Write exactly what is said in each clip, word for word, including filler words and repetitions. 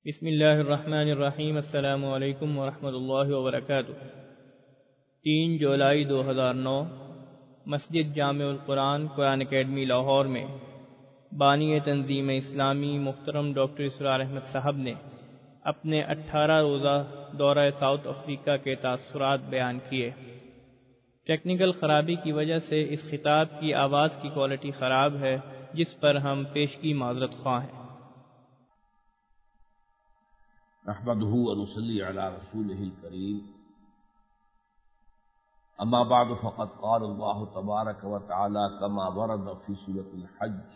بسم اللہ الرحمن الرحیم۔ السلام علیکم ورحمۃ اللہ وبرکاتہ۔ تین جولائی دو ہزار نو مسجد جامع القرآن قرآن اکیڈمی لاہور میں بانی تنظیم اسلامی محترم ڈاکٹر اسرار احمد صاحب نے اپنے اٹھارہ روزہ دورہ ساؤتھ افریقہ کے تاثرات بیان کیے۔ ٹیکنیکل خرابی کی وجہ سے اس خطاب کی آواز کی کوالٹی خراب ہے، جس پر ہم پیشگی معذرت خواہ ہیں۔ نحمده ونصلي على رسوله الكريم، اما بعد فقد قال الله تبارك وتعالى كما ورد في سورة الحج: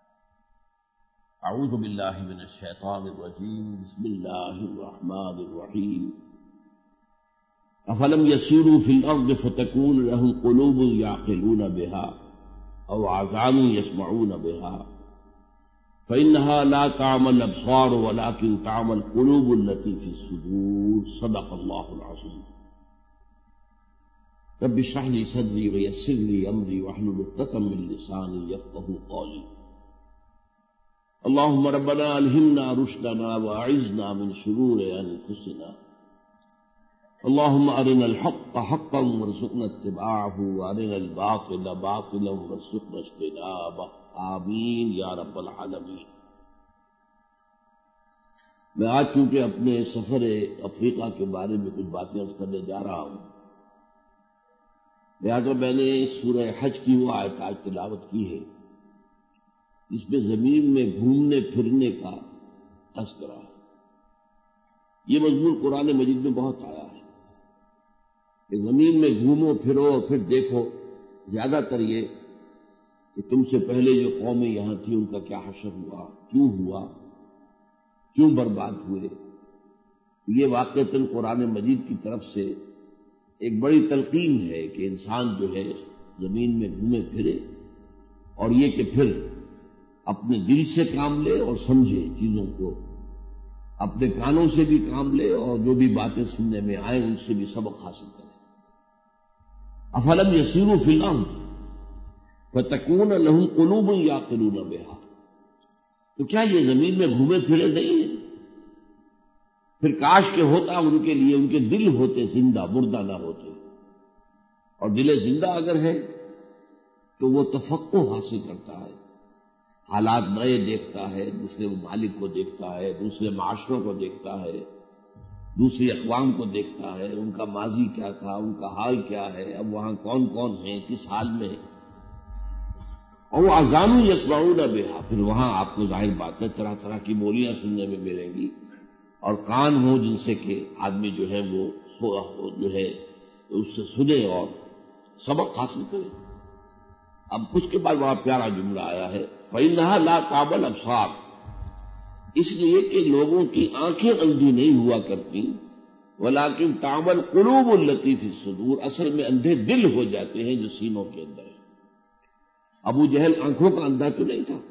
اعوذ بالله من الشيطان الرجيم، بسم الله الرحمن الرحيم، افلم يسيروا في الارض فتكون لهم قلوب يعقلون بها او اذان يسمعون بها فإنها لا تعمى الأبصار ولكن تعمى القلوب التي في الصدور، صدق الله العظيم۔ رب اشرح لي صدري ويسر لي أمري واحلل عقدة من لساني يفقهوا قولي۔ اللهم ربنا ألهمنا رشدنا وأعذنا من شرور أنفسنا، اللهم أرنا الحق حقا وارزقنا اتباعه وأرنا الباطل باطلا وارزقنا اجتنابه، آمین یا رب العالمین۔ میں آج چونکہ اپنے سفر افریقہ کے بارے میں کچھ باتیں عرض کرنے جا رہا ہوں، لہٰذا میں نے سورہ حج کی وہ آیت آج تلاوت کی ہے جس میں زمین میں گھومنے پھرنے کا تذکرہ ہے۔ یہ مضمون قرآن مجید میں بہت آیا ہے کہ زمین میں گھومو پھرو اور پھر دیکھو، زیادہ تر یہ کہ تم سے پہلے جو قومیں یہاں تھیں ان کا کیا حشر ہوا، کیوں ہوا، کیوں برباد ہوئے۔ یہ واقعتاً قرآن مجید کی طرف سے ایک بڑی تلقین ہے کہ انسان جو ہے زمین میں گھومے پھرے، اور یہ کہ پھر اپنے دل سے کام لے اور سمجھے چیزوں کو، اپنے کانوں سے بھی کام لے اور جو بھی باتیں سننے میں آئیں ان سے بھی سبق حاصل کرے۔ افلم یسیروا فی الارض فتکون لہم قلوب یعقلون بہا، تو کیا یہ زمین میں گھومے پھرے نہیں ہیں؟ پھر کاش کے ہوتا ان کے لیے ان کے دل ہوتے زندہ، مردہ نہ ہوتے، اور دل زندہ اگر ہے تو وہ تفقہ حاصل کرتا ہے، حالات نئے دیکھتا ہے، دوسرے ممالک کو دیکھتا ہے، دوسرے معاشروں کو دیکھتا ہے، دوسری اقوام کو دیکھتا ہے، ان کا ماضی کیا تھا، ان کا حال کیا ہے، اب وہاں کون کون ہیں، کس حال میں ہے۔ اور اذان یسمعون بہا، پھر وہاں آپ کو ظاہر بات ہے طرح طرح کی بولیاں سننے میں ملیں گی، اور کان ہوں جن سے کہ آدمی جو ہے وہ جو ہے اس سے سنے اور سبق حاصل کرے۔ اب اس کے بعد بڑا پیارا جملہ آیا ہے، فإنها لا تعمى الأبصار، اس لیے کہ لوگوں کی آنکھیں اندھی نہیں ہوا کرتی، ولكن تعمى القلوب التي في الصدور، اصل میں اندھے دل ہو جاتے ہیں جو سینوں کے اندر ہے۔ ابو جہل آنکھوں کا اندھا تو نہیں تھا،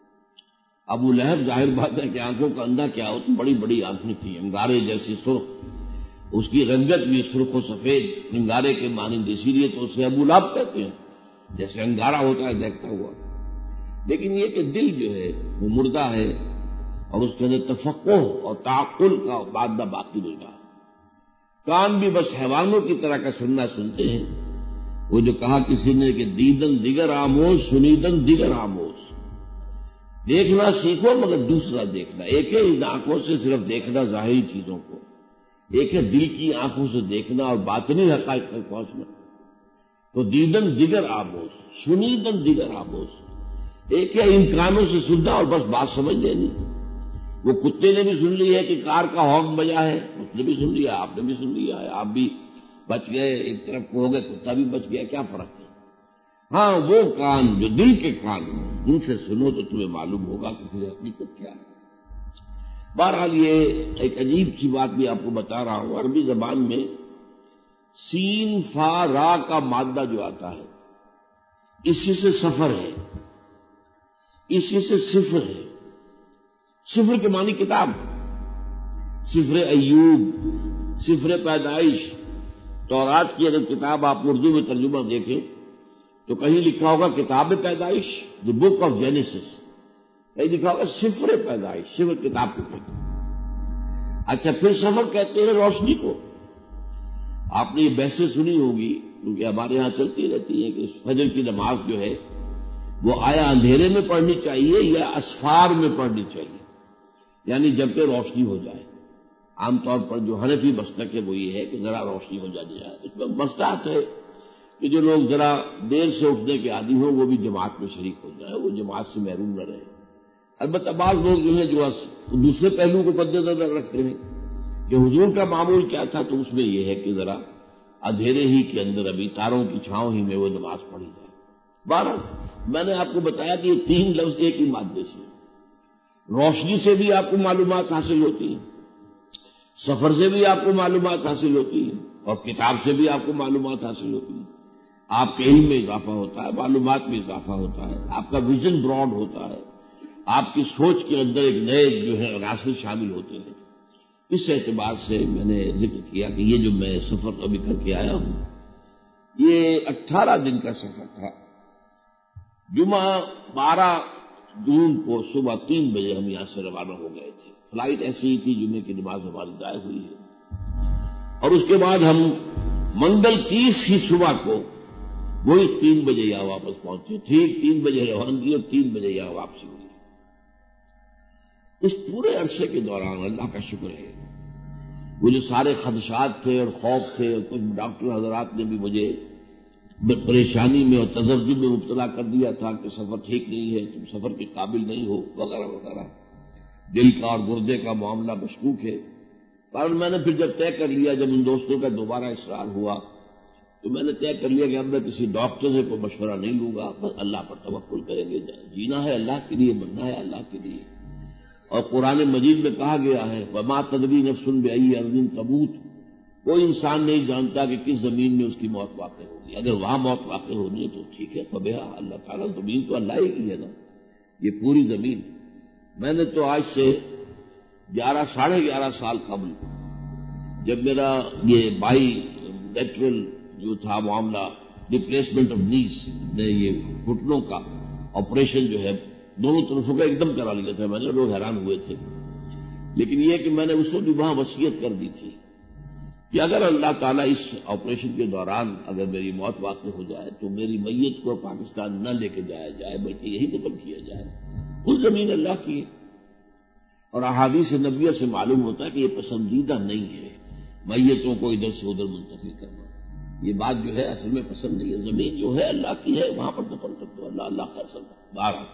ابو لہب ظاہر بات ہے کہ آنکھوں کا اندھا کیا ہوتا، بڑی بڑی آنکھیں تھیں، انگارے جیسی سرخ، اس کی رنگت بھی سرخ و سفید انگارے کے مانند، اسی لیے تو اسے ابو لہب کہتے ہیں، جیسے انگارہ ہوتا ہے دیکھتا ہوا۔ لیکن یہ کہ دل جو ہے وہ مردہ ہے، اور اس کے اندر تفقہ اور تعقل کا مادہ باقی نہیں رہا۔ کان بھی بس حیوانوں کی طرح کا سننا سنتے ہیں، وہ جو کہا کسی نے کہ دیدن دیگر آموز سنیدن دیگر آموز، دیکھنا سیکھو مگر دوسرا دیکھنا۔ ایک ہے ان آنکھوں سے صرف دیکھنا ظاہری چیزوں کو، ایک ہے دل کی آنکھوں سے دیکھنا اور باطنی حقائق تک پہنچنا۔ تو دیدن دیگر آموز سنیدن دیگر آموز، ایک ہے ان کانوں سے سننا اور بس بات سمجھ لینی۔ وہ کتے نے بھی سن لی ہے کہ کار کا ہارن بجا ہے، اس نے بھی سن لیا، آپ نے بھی سن لیا ہے، آپ بھی بچ گئے، ایک طرف کو ہو گئے، کتا بھی بچ گیا، کیا فرق ہے؟ ہاں وہ کان جو دل کے کان ہیں ان سے سنو تو تمہیں معلوم ہوگا کہ پھر حقیقت کیا ہے۔ بہرحال یہ ایک عجیب سی بات بھی آپ کو بتا رہا ہوں، عربی زبان میں سین فا را کا مادہ جو آتا ہے اسی سے سفر ہے، اسی سے صفر ہے۔ صفر کے معنی کتاب، صفر ایوب، صفر پیدائش۔ تورات کی اگر کتاب آپ اردو میں ترجمہ دیکھیں تو کہیں لکھا ہوگا کتاب پیدائش، دی بک آف جینیسس، کہیں لکھا ہوگا صفر پیدائش، صفر کتاب کو کہتے ہیں۔ اچھا پھر سفر کہتے ہیں روشنی کو. آپ نے یہ بحثیں سنی ہوگی کیونکہ ہمارے ہاں چلتی رہتی ہے کہ فجر کی نماز جو ہے وہ آیا اندھیرے میں پڑھنی چاہیے یا اسفار میں پڑھنی چاہیے، یعنی جب کہ روشنی ہو جائے. عام طور پر جو حنفی مسلک ہے وہ یہ ہے کہ ذرا روشنی ہو جانی جائے. اس میں مصلحت ہے کہ جو لوگ ذرا دیر سے اٹھنے کے عادی ہوں وہ بھی جماعت میں شریک ہو جائیں، وہ جماعت سے محروم نہ رہیں. البتہ بعض لوگ جو ہیں جو دوسرے پہلو کو مد نظر رکھتے ہیں کہ حضور کا معمول کیا تھا، تو اس میں یہ ہے کہ ذرا اندھیرے ہی کے اندر ابھی تاروں کی چھاؤں ہی میں وہ نماز پڑھی جائے. بہرحال میں نے آپ کو بتایا کہ یہ تین لفظ ایک ہی مادے سے، روشنی سے بھی آپ کو معلومات حاصل ہوتی ہیں، سفر سے بھی آپ کو معلومات حاصل ہوتی ہیں، اور کتاب سے بھی آپ کو معلومات حاصل ہوتی ہیں. آپ کے علم میں اضافہ ہوتا ہے، معلومات میں اضافہ ہوتا ہے، آپ کا ویژن براڈ ہوتا ہے، آپ کی سوچ کے اندر ایک نئے جو ہے عناصر شامل ہوتے ہیں. اس اعتبار سے میں نے ذکر کیا کہ یہ جو میں سفر ابھی کر کے آیا ہوں یہ اٹھارہ دن کا سفر تھا. جمعہ بارہ جون کو صبح تین بجے ہم یہاں سے روانہ ہو گئے تھے. فلائٹ ایسی ہی تھی، جمعے کی نماز ہماری ضائع ہوئی ہے، اور اس کے بعد ہم منگل تیس ہی صبح کو وہی تین بجے یہاں واپس پہنچے. ٹھیک تین بجے روانگی اور تین بجے یہاں واپسی ہوئی. اس پورے عرصے کے دوران اللہ کا شکر ہے وہ جو سارے خدشات تھے اور خوف تھے، اور کچھ ڈاکٹر حضرات نے بھی مجھے پریشانی میں اور تذبذب میں مبتلا کر دیا تھا کہ سفر ٹھیک نہیں ہے، تم سفر کے قابل نہیں ہو، وغیرہ وغیرہ، دل کا اور گردے کا معاملہ مشکوک ہے. پر میں نے پھر جب طے کر لیا، جب ان دوستوں کا دوبارہ اصرار ہوا تو میں نے طے کر لیا کہ اب میں کسی ڈاکٹر سے کوئی مشورہ نہیں لوں گا، بس اللہ پر توکل کریں گے. جینا ہے اللہ کے لیے، مرنا ہے اللہ کے لیے. اور قرآن مجید میں کہا گیا ہے وما تدری نفس بأی ارض تموت، کوئی انسان نہیں جانتا کہ کس زمین میں اس کی موت واقع ہوگی. اگر وہاں موت واقع ہونی ہے تو ٹھیک ہے، فبہا، اللہ تعالیٰ زمین تو اللہ ہی کی ہے نا، یہ پوری زمین. میں نے تو آج سے گیارہ ساڑھے گیارہ سال قبل جب میرا یہ بائی لیٹرل جو تھا معاملہ ریپلیسمنٹ آف نیز نے، یہ گھٹنوں کا آپریشن جو ہے دونوں طرفوں کا ایک دم کرا لیا تھا میں نے، لوگ حیران ہوئے تھے. لیکن یہ کہ میں نے اس وقت وہاں وصیت کر دی تھی کہ اگر اللہ تعالیٰ اس آپریشن کے دوران اگر میری موت واقع ہو جائے تو میری میت کو پاکستان نہ لے کے جایا جائے بلکہ یہی دفن کیا جائے. کل زمین اللہ کی ہے، اور احادیث نبویہ سے معلوم ہوتا ہے کہ یہ پسندیدہ نہیں ہے میتوں کو ادھر سے ادھر منتقل کرنا. یہ بات جو ہے اصل میں پسند نہیں ہے. زمین جو ہے اللہ کی ہے، وہاں پر دفن کر دو، اللہ اللہ خیر سب بارہ.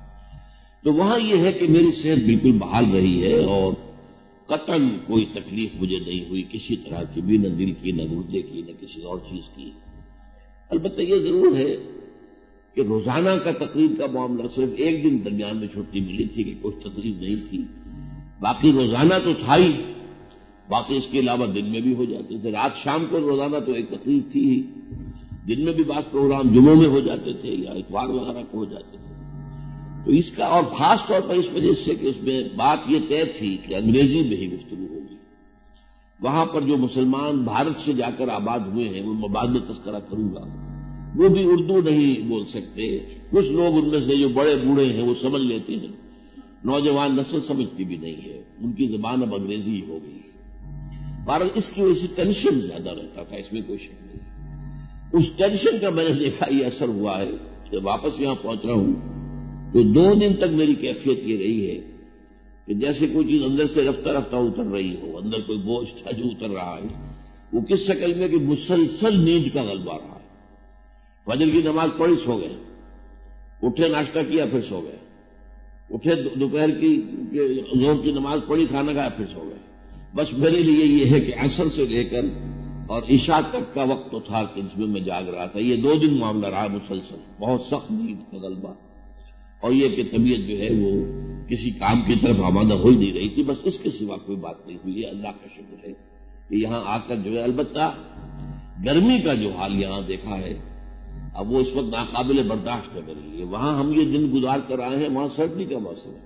تو وہاں یہ ہے کہ میری صحت بالکل بحال رہی ہے اور قطعاً کوئی تکلیف مجھے نہیں ہوئی کسی طرح کی بھی، نہ دل کی، نہ گردے کی، نہ کسی اور چیز کی. البتہ یہ ضرور ہے کہ روزانہ کا تقریب کا معاملہ، صرف ایک دن درمیان میں چھٹی ملی تھی کہ کوئی تقریب نہیں تھی، باقی روزانہ تو تھا ہی. باقی اس کے علاوہ دن میں بھی ہو جاتے تھے، رات شام کو روزانہ تو ایک تقریب تھی ہی، دن میں بھی بعض پروگرام جمعوں میں ہو جاتے تھے یا اتوار وغیرہ کو ہو جاتے تھے. تو اس کا، اور خاص طور پر اس وجہ سے کہ اس میں بات یہ طے تھی کہ انگریزی میں ہی گفتگو ہوگی. وہاں پر جو مسلمان بھارت سے جا کر آباد ہوئے ہیں وہ بعد میں تذکرہ کروں گا، وہ بھی اردو نہیں بول سکتے. کچھ لوگ ان میں سے جو بڑے بوڑھے ہیں وہ سمجھ لیتے ہیں، نوجوان نسل سمجھتی بھی نہیں ہے، ان کی زبان اب انگریزی ہو گئی ہے. بہرحال اس کی وجہ سے ٹینشن زیادہ رہتا تھا، اس میں کوئی شک نہیں. اس ٹینشن کا میں نے دیکھا یہ اثر ہوا ہے کہ واپس یہاں پہنچ رہا ہوں تو دو دن تک میری کیفیت یہ رہی ہے کہ جیسے کوئی چیز اندر سے رفتہ رفتہ اتر رہی ہو، اندر کوئی بوجھ تھا جو اتر رہا ہے. وہ کس شکل میں کہ مسلسل نیند کا غلبہ رہا ہے. فجر کی نماز پڑھی سو گئے، اٹھے ناشتہ کیا پھر سو گئے، اٹھے دوپہر کی ظہر کی نماز پڑھی کھانا کھایا پھر سو گئے. بس میرے لیے یہ ہے کہ عصر سے لے کر اور عشاء تک کا وقت تو تھا کہ جس میں میں جاگ رہا تھا. یہ دو دن معاملہ رہا مسلسل، بہت سخت نیند کا غلبہ، اور یہ کہ طبیعت جو ہے وہ کسی کام کی طرف آمادہ ہو ہی نہیں رہی تھی. بس اس کے سوا کوئی بات نہیں ہوئی. اللہ کا شکر ہے کہ یہاں آ کر جو ہے، البتہ گرمی کا جو حال یہاں دیکھا ہے اب وہ اس وقت ناقابل برداشت ہے میرے لیے. وہاں ہم یہ دن گزار کر آئے ہیں، وہاں سردی کا موسم ہے.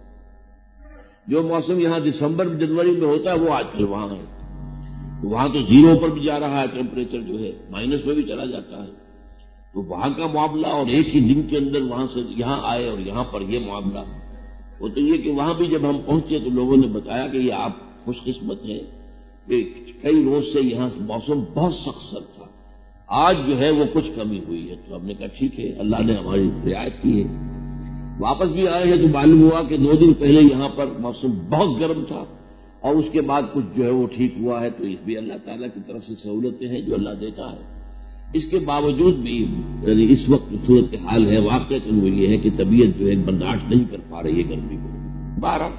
جو موسم یہاں دسمبر جنوری میں ہوتا ہے وہ آج کل وہاں ہے. وہاں تو زیرو پر بھی جا رہا ہے ٹیمپریچر، جو ہے مائنس میں بھی چلا جاتا ہے. تو وہاں کا معاملہ، اور ایک ہی دن کے اندر وہاں سے یہاں آئے اور یہاں پر یہ معاملہ. وہ تو یہ کہ وہاں بھی جب ہم پہنچے تو لوگوں نے بتایا کہ یہ آپ خوش قسمت ہیں کہ کئی روز سے یہاں موسم بہت سخت سرد تھا، آج جو ہے وہ کچھ کمی ہوئی ہے، تو ہم نے کہا ٹھیک ہے، اللہ نے ہماری رعایت کی ہے۔ واپس بھی آئے ہیں تو معلوم ہوا کہ دو دن پہلے یہاں پر موسم بہت گرم تھا اور اس کے بعد کچھ جو ہے وہ ٹھیک ہوا ہے، تو اس بھی اللہ تعالیٰ کی طرف سے سہولتیں ہیں جو اللہ دیتا ہے۔ اس کے باوجود بھی یعنی اس وقت صورت حال ہے واقعہ تو وہ یہ ہے کہ طبیعت جو ہے برداشت نہیں کر پا رہی ہے گرمی کو۔ بارہ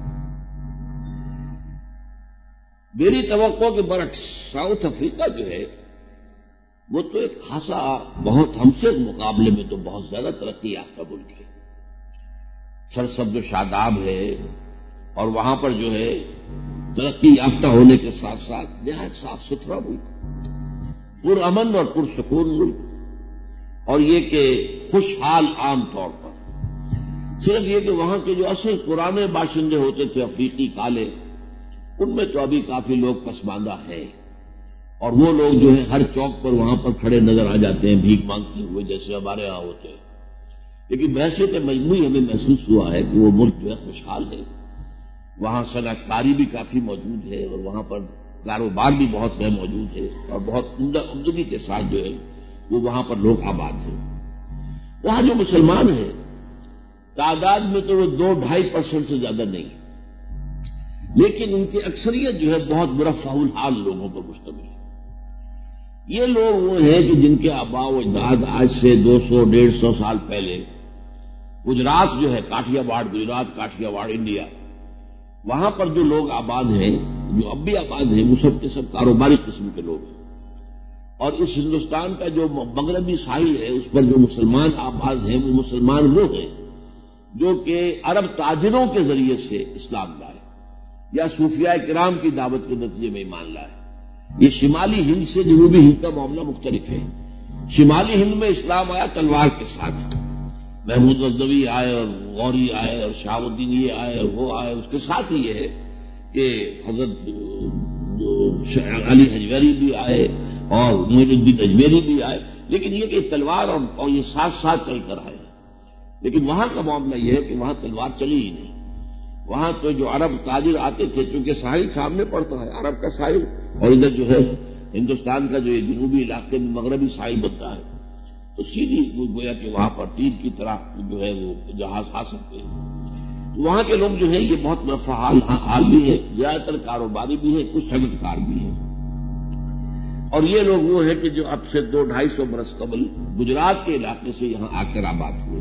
میری توقع کے برعکس ساؤتھ افریقہ جو ہے وہ تو ایک خاصا بہت ہم سے مقابلے میں تو بہت زیادہ ترقی یافتہ ملک ہے، سرسبز و شاداب ہے، اور وہاں پر جو ہے ترقی یافتہ ہونے کے ساتھ ساتھ نہایت صاف ستھرا ملک، پرامن اور پرسکون ملک، اور یہ کہ خوشحال عام طور پر۔ صرف یہ کہ وہاں کے جو اصل پرانے باشندے ہوتے تھے افریقی کالے، ان میں تو ابھی کافی لوگ پسماندہ ہیں، اور وہ لوگ جو ہے ہر چوک پر وہاں پر کھڑے نظر آ جاتے ہیں بھیک مانگتے ہوئے جیسے ہمارے یہاں ہوتے ہیں۔ لیکن بحثیت مجموعی ہمیں محسوس ہوا ہے کہ وہ ملک جو ہے خوشحال ہے، وہاں صنعت کاری بھی کافی موجود ہے، اور وہاں پر کاروبار بھی بہت نئے موجود ہے، اور بہت عمدہ عمدگی کے ساتھ جو ہے وہ وہاں پر لوگ آباد ہیں۔ وہاں جو مسلمان ہیں تعداد میں تو وہ دو ڈھائی پرسنٹ سے زیادہ نہیں، لیکن ان کی اکثریت جو ہے بہت مرفہ الحال لوگوں پر مشتمل ہے۔ یہ لوگ وہ ہیں کہ جن کے آباء و اجداد آج سے دو سو ڈیڑھ سو سال پہلے گجرات جو ہے کاٹھیا واڑ، گجرات کاٹھیا واڑ انڈیا، وہاں پر جو لوگ آباد ہیں، جو اب بھی آباد ہیں، وہ سب کے سب کاروباری قسم کے لوگ ہیں، اور اس ہندوستان کا جو مغربی ساحل ہے اس پر جو مسلمان آباد ہیں وہ مسلمان وہ ہیں جو کہ عرب تاجروں کے ذریعے سے اسلام لائے یا صوفیاء کرام کی دعوت کے نتیجے میں ایمان لائے۔ یہ شمالی ہند سے جنوبی ہند کا معاملہ مختلف ہے۔ شمالی ہند میں اسلام آیا تلوار کے ساتھ، محمود غزنوی آئے اور غوری آئے اور شہاب الدین یہ آئے اور وہ آئے، اس کے ساتھ ہی یہ ہے کہ حضرت علی حجویری بھی آئے اور معین الدین اجمیری بھی آئے، لیکن یہ کہ تلوار اور, اور یہ ساتھ ساتھ چل کر آئے۔ لیکن وہاں کا معاملہ یہ ہے کہ وہاں تلوار چلی ہی نہیں، وہاں تو جو عرب تاجر آتے تھے، چونکہ ساحل سامنے پڑتا ہے عرب کا ساحل، اور ادھر جو ہے ہندوستان کا جو یہ جنوبی علاقے میں مغربی ساحل بنتا ہے، تو سیدھی وہ گویا کہ وہاں پر تیر کی طرح جو ہے وہ جہاز آ سکتے ہیں۔ تو وہاں کے لوگ جو ہیں یہ بہت مرفہ حال بھی ہے، زیادہ تر کاروباری بھی ہیں، کچھ صنعت کار بھی ہیں، اور یہ لوگ وہ ہیں کہ جو اب سے دو ڈھائی سو برس قبل گجرات کے علاقے سے یہاں آ کر آباد ہوئے۔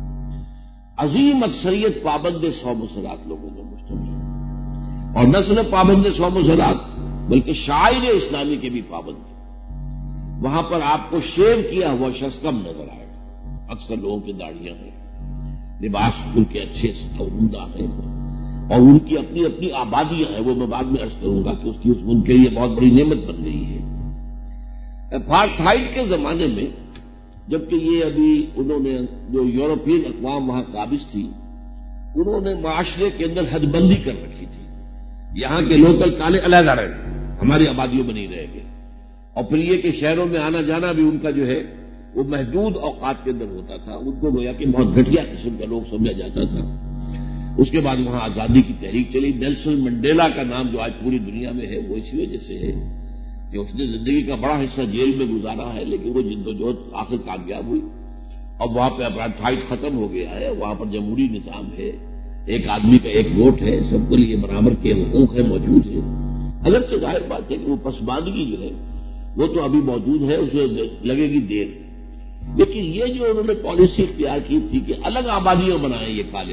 عظیم اکثریت پابند سو مسلات لوگوں میں مشتمل ہے، اور نہ صرف پابند سو مسلات بلکہ شاعر اسلامی کے بھی پابند ہیں۔ وہاں پر آپ کو شیو کیا ہوا شخص کم نظر آئے گا، اکثر لوگوں کی داڑھیاں ہیں، لباس ان کے اچھے اور عمدہ ہیں، اور ان کی اپنی اپنی آبادیاں ہیں، وہ میں بعد میں عرض کروں گا کہ اس کی ان کے لیے بہت بڑی نعمت بن گئی ہے۔ اپارتھائڈ کے زمانے میں جبکہ یہ ابھی انہوں نے جو یورپین اقوام وہاں قابض تھی، انہوں نے معاشرے کے اندر حد بندی کر رکھی تھی، یہاں کے لوکل کالے علیحدہ رہے، ہماری آبادیوں میں نہیں رہ گئے، اور پھر یہ کہ شہروں میں آنا جانا بھی ان کا جو ہے وہ محدود اوقات کے اندر ہوتا تھا، ان کو گویا کہ بہت گھٹیا قسم کا لوگ سمجھا جاتا تھا۔ اس کے بعد وہاں آزادی کی تحریک چلی، نیلسن منڈیلا کا نام جو آج پوری دنیا میں ہے وہ اسی وجہ سے ہے کہ اس نے زندگی کا بڑا حصہ جیل میں گزارا ہے، لیکن وہ جد و جہد آخر کامیاب ہوئی، اب وہاں پہ اپارتھائڈ ختم ہو گیا ہے، وہاں پر جمہوری نظام ہے، ایک آدمی کا ایک ووٹ ہے، سب کے لیے برابر کے حقوق ہے موجود ہے۔ اگرچہ ظاہر بات ہے کہ وہ پسماندگی جو ہے وہ تو ابھی موجود ہے، اسے لگے گی دیر، لیکن یہ جو انہوں نے پالیسی اختیار کی تھی کہ الگ آبادیاں بنائیں یہ کالے،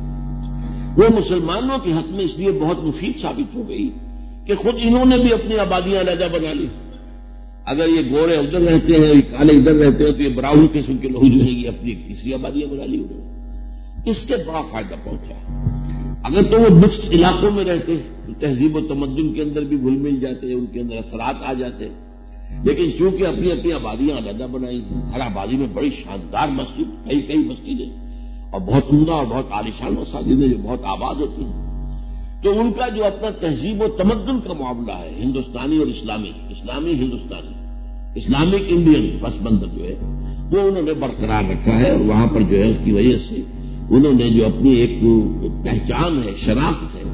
وہ مسلمانوں کے حق میں اس لیے بہت مفید ثابت ہو گئی کہ خود انہوں نے بھی اپنی آبادیاں علیحدہ بنا لی۔ اگر یہ گورے ادھر رہتے ہیں، یہ کالے ادھر رہتے ہیں، تو یہ براؤن قسم کے لوگ جو ہیں یہ اپنی تیسری آبادیاں بنا لی انہوں نے، اس سے بڑا فائدہ پہنچا۔ اگر تو وہ مکسڈ علاقوں میں رہتے تو تہذیب و تمدن کے اندر بھی گھل مل جاتے، ان کے اندر اثرات آ جاتے، لیکن چونکہ اپنی اپنی آبادیاں علیحدہ بنائی، ہر آبادی میں بڑی شاندار مسجد، کئی کئی مسجدیں اور بہت عمدہ اور بہت عالیشان مساجد ہیں جو بہت آباد ہوتی ہیں، تو ان کا جو اپنا تہذیب و تمدن کا معاملہ ہے، ہندوستانی اور اسلامی، اسلامی ہندوستانی، اسلامک انڈین پس منظر جو ہے وہ انہوں نے برقرار رکھا ہے، اور وہاں پر جو ہے اس کی وجہ سے انہوں نے جو اپنی ایک پہچان ہے، شناخت ہے،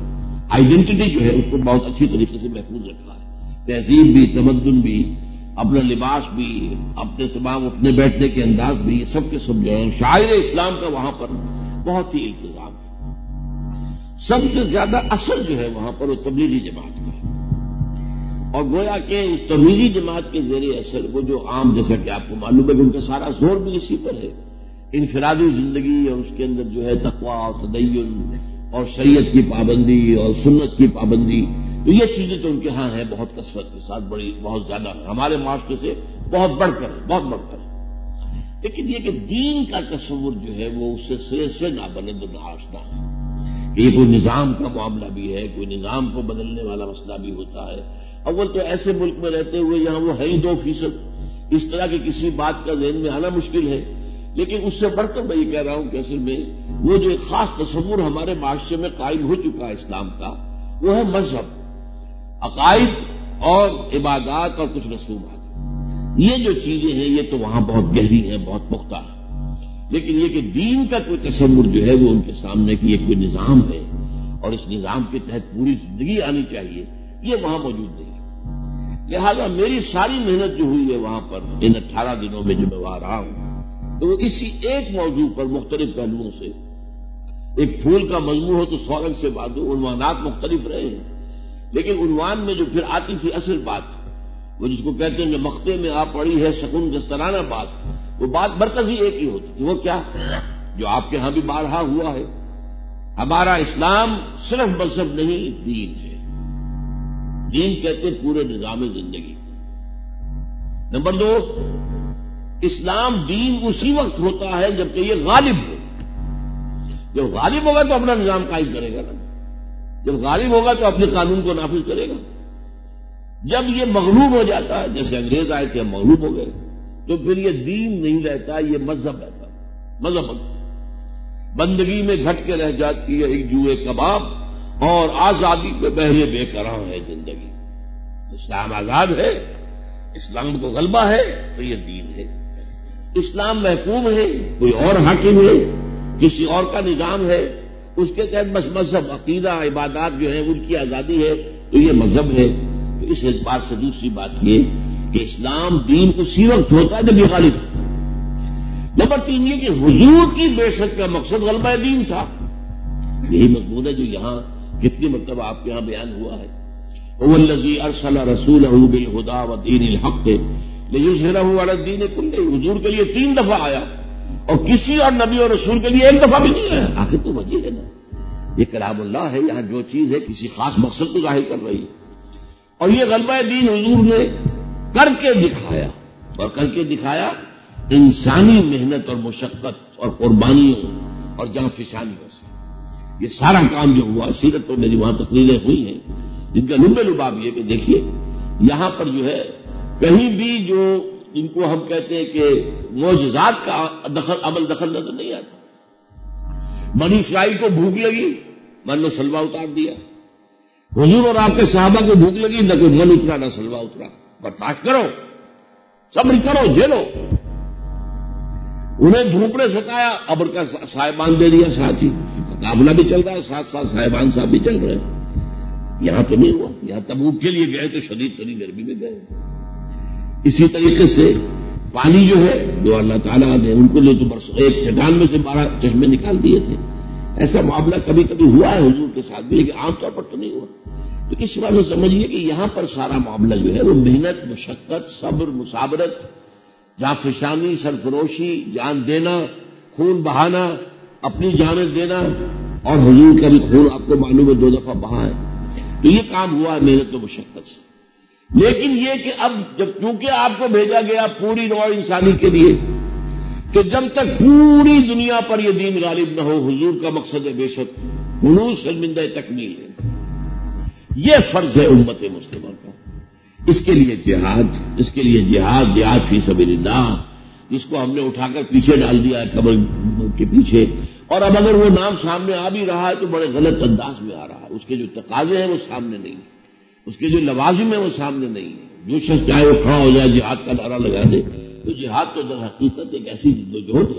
آئیڈینٹی جو ہے اس کو بہت اچھی طریقے سے محفوظ رکھا ہے، تہذیب بھی، تمدن بھی، اپنا لباس بھی، اپنے تمام اٹھنے بیٹھنے کے انداز بھی، یہ سب کے سب جو ہے شاعر اسلام کا وہاں پر بہت ہی التزام ہے۔ سب سے زیادہ اثر جو ہے وہاں پر وہ تبلیغی جماعت کا ہے، اور گویا کہ اس تبلیغی جماعت کے زیر اثر وہ جو عام، جیسا کہ آپ کو معلوم ہے کہ ان کا سارا زور بھی اسی پر ہے، انفرادی زندگی اور اس کے اندر جو ہے تقویٰ اور تدین اور شریعت کی پابندی اور سنت کی پابندی، تو یہ چیزیں تو ان کے ہاں ہیں بہت کثرت کے ساتھ، بڑی بہت زیادہ ہمارے معاشرے سے بہت بڑھ کر بہت بڑھ کر لیکن یہ کہ دین کا تصور جو ہے وہ اس سے سرے سے نابلد و ناآشنا ہے، کہ یہ کوئی نظام کا معاملہ بھی ہے، کوئی نظام کو بدلنے والا مسئلہ بھی ہوتا ہے۔ اول تو ایسے ملک میں رہتے ہوئے یہاں وہ ہے ہی دو فیصد، اس طرح کی کسی بات کا ذہن میں آنا مشکل ہے، لیکن اس سے بڑھ کر میں یہ کہہ رہا ہوں کہ اصل میں وہ جو ایک خاص تصور ہمارے معاشرے میں قائم ہو چکا ہے اسلام کا، وہ ہے مذہب، عقائد اور عبادات اور کچھ رسومات۔ یہ جو چیزیں ہیں یہ تو وہاں بہت گہری ہیں، بہت پختہ ہیں، لیکن یہ کہ دین کا کوئی تصور جو ہے وہ ان کے سامنے کہ یہ کوئی نظام ہے اور اس نظام کے تحت پوری زندگی آنی چاہیے، یہ وہاں موجود نہیں ہے۔ لہذا میری ساری محنت جو ہوئی ہے وہاں پر ان اٹھارہ دنوں میں جو میں وہاں رہا ہوں، تو وہ اسی ایک موضوع پر مختلف پہلوؤں سے، ایک پھول کا مضمون ہو تو سو رنگ سے بات ہو، عنوانات مختلف رہے ہیں، لیکن عنوان میں جو پھر آتی تھی اصل بات، وہ جس کو کہتے ہیں جو مختے میں آ پڑی ہے سکون دسترانہ بات، وہ بات مرکزی ایک ہی ہوتی تھی۔ وہ کیا؟ جو آپ کے ہاں بھی بارہا ہوا ہے، ہمارا اسلام صرف مذہب نہیں، دین ہے۔ دین کہتے ہیں پورے نظام زندگی۔ نمبر دو، اسلام دین اسی وقت ہوتا ہے جبکہ یہ غالب ہو۔ جب غالب ہوگا تو اپنا نظام قائم کرے گا نا، جب غالب ہوگا تو اپنے قانون کو نافذ کرے گا۔ جب یہ مغلوب ہو جاتا ہے، جیسے انگریز آئے تھے ہم مغلوب ہو گئے، تو پھر یہ دین نہیں رہتا، یہ مذہب رہتا، مذہب بندگی میں گھٹ کے رہ جاتی ہے ایک جوئے کباب، اور آزادی پہ بہرے بے قرار ہے زندگی۔ اسلام آزاد ہے، اسلام کو غلبہ ہے تو یہ دین ہے۔ اسلام محکوم ہے، کوئی اور حاکم ہے، کسی اور کا نظام ہے، اس کے تحت بس مذہب، عقیدہ، عبادات جو ہیں ان کی آزادی ہے تو یہ مذہب ہے۔ تو اس اعتبار سے دوسری بات یہ کہ اسلام دین اسی وقت ہوتا ہے جب یہ غالب ہے۔ نمبر تین یہ کہ حضور کی بعثت کا مقصد غلبہ دین تھا، یہی مضمون ہے جو یہاں کتنی مرتبہ آپ کے یہاں بیان ہوا ہے۔ هو الذی ارسل رسولہ بالہدی ودین الحق لیظہرہ علی الدین کلہ، حضور کے لیے تین دفعہ آیا اور کسی اور نبی اور رسول کے لیے ایک دفعہ بھی نہیں آیا۔ آخر تو وجہ ہے نا، یہ کلام اللہ ہے، یہاں جو چیز ہے کسی خاص مقصد کو ظاہر کر رہی ہے، اور یہ غلبہ دین حضور نے کر کے دکھایا، اور کر کے دکھایا انسانی محنت اور مشقت اور قربانیوں اور جان فشانیوں سے۔ یہ سارا کام جو ہوا، سیرت پر میری وہاں تقریریں ہوئی ہیں جن کا لب لباب یہ کہ دیکھیے یہاں پر جو ہے کہیں بھی جو جن کو ہم کہتے ہیں کہ معجزات کا دخل عمل دخل نظر نہیں آتا۔ بنی اسرائیل کو بھوک لگی، من و سلوا اتار دیا۔ حضور اور آپ کے صحابہ کو بھوک لگی، نہ کوئی من اترا نہ سلوا اترا، برداشت کرو، صبر کرو، جھیلو۔ انہیں دھوپ نے ستایا، ابر کا سائبان دے دیا، ساتھ ہی قافلہ بھی چل رہا ہے، ساتھ ساتھ سائبان صاحب بھی چل رہے ہیں۔ یہاں تو نہیں ہوا، یہاں تبوک کے لیے گئے تو شدید ترین گرمی میں گئے۔ اسی طریقے سے پانی جو ہے جو اللہ تعالیٰ نے ان کو لے تو برس ایک چٹان میں سے بارہ چشمے نکال دیے تھے، ایسا معاملہ کبھی کبھی ہوا ہے حضور کے ساتھ بھی، لیکن عام طور پر تو نہیں ہوا۔ تو اس بات میں سمجھیے کہ یہاں پر سارا معاملہ جو ہے وہ محنت، مشقت، صبر، مصابرت، جان فشانی، سرفروشی، جان دینا، خون بہانا، اپنی جانیں دینا، اور حضور کا بھی خون آپ کو معلوم ہے دو دفعہ بہا ہے۔ تو یہ کام ہوا ہے محنت و مشقت سے۔ لیکن یہ کہ اب جب چونکہ آپ کو بھیجا گیا پوری نوع انسانی کے لیے، کہ جب تک پوری دنیا پر یہ دین غالب نہ ہو، حضور کا مقصد بے شک خلوص شرمندہ تکمیل ہے۔ یہ فرض ہے امت مسلمہ کا۔ اس کے لیے جہاد، اس کے لیے جہاد جہاد فی سبیل اللہ، جس کو ہم نے اٹھا کر پیچھے ڈال دیا ہے قبر کے پیچھے، اور اب اگر وہ نام سامنے آ بھی رہا ہے تو بڑے غلط انداز میں آ رہا ہے۔ اس کے جو تقاضے ہیں وہ سامنے نہیں ہیں، اس کے جو لوازم ہیں وہ سامنے نہیں ہیں۔ جو شخص چاہے وہ کھڑا ہو جائے جہاد کا نعرہ لگا دے، تو جہاد تو در حقیقت ایک ایسی جدوجہد ہے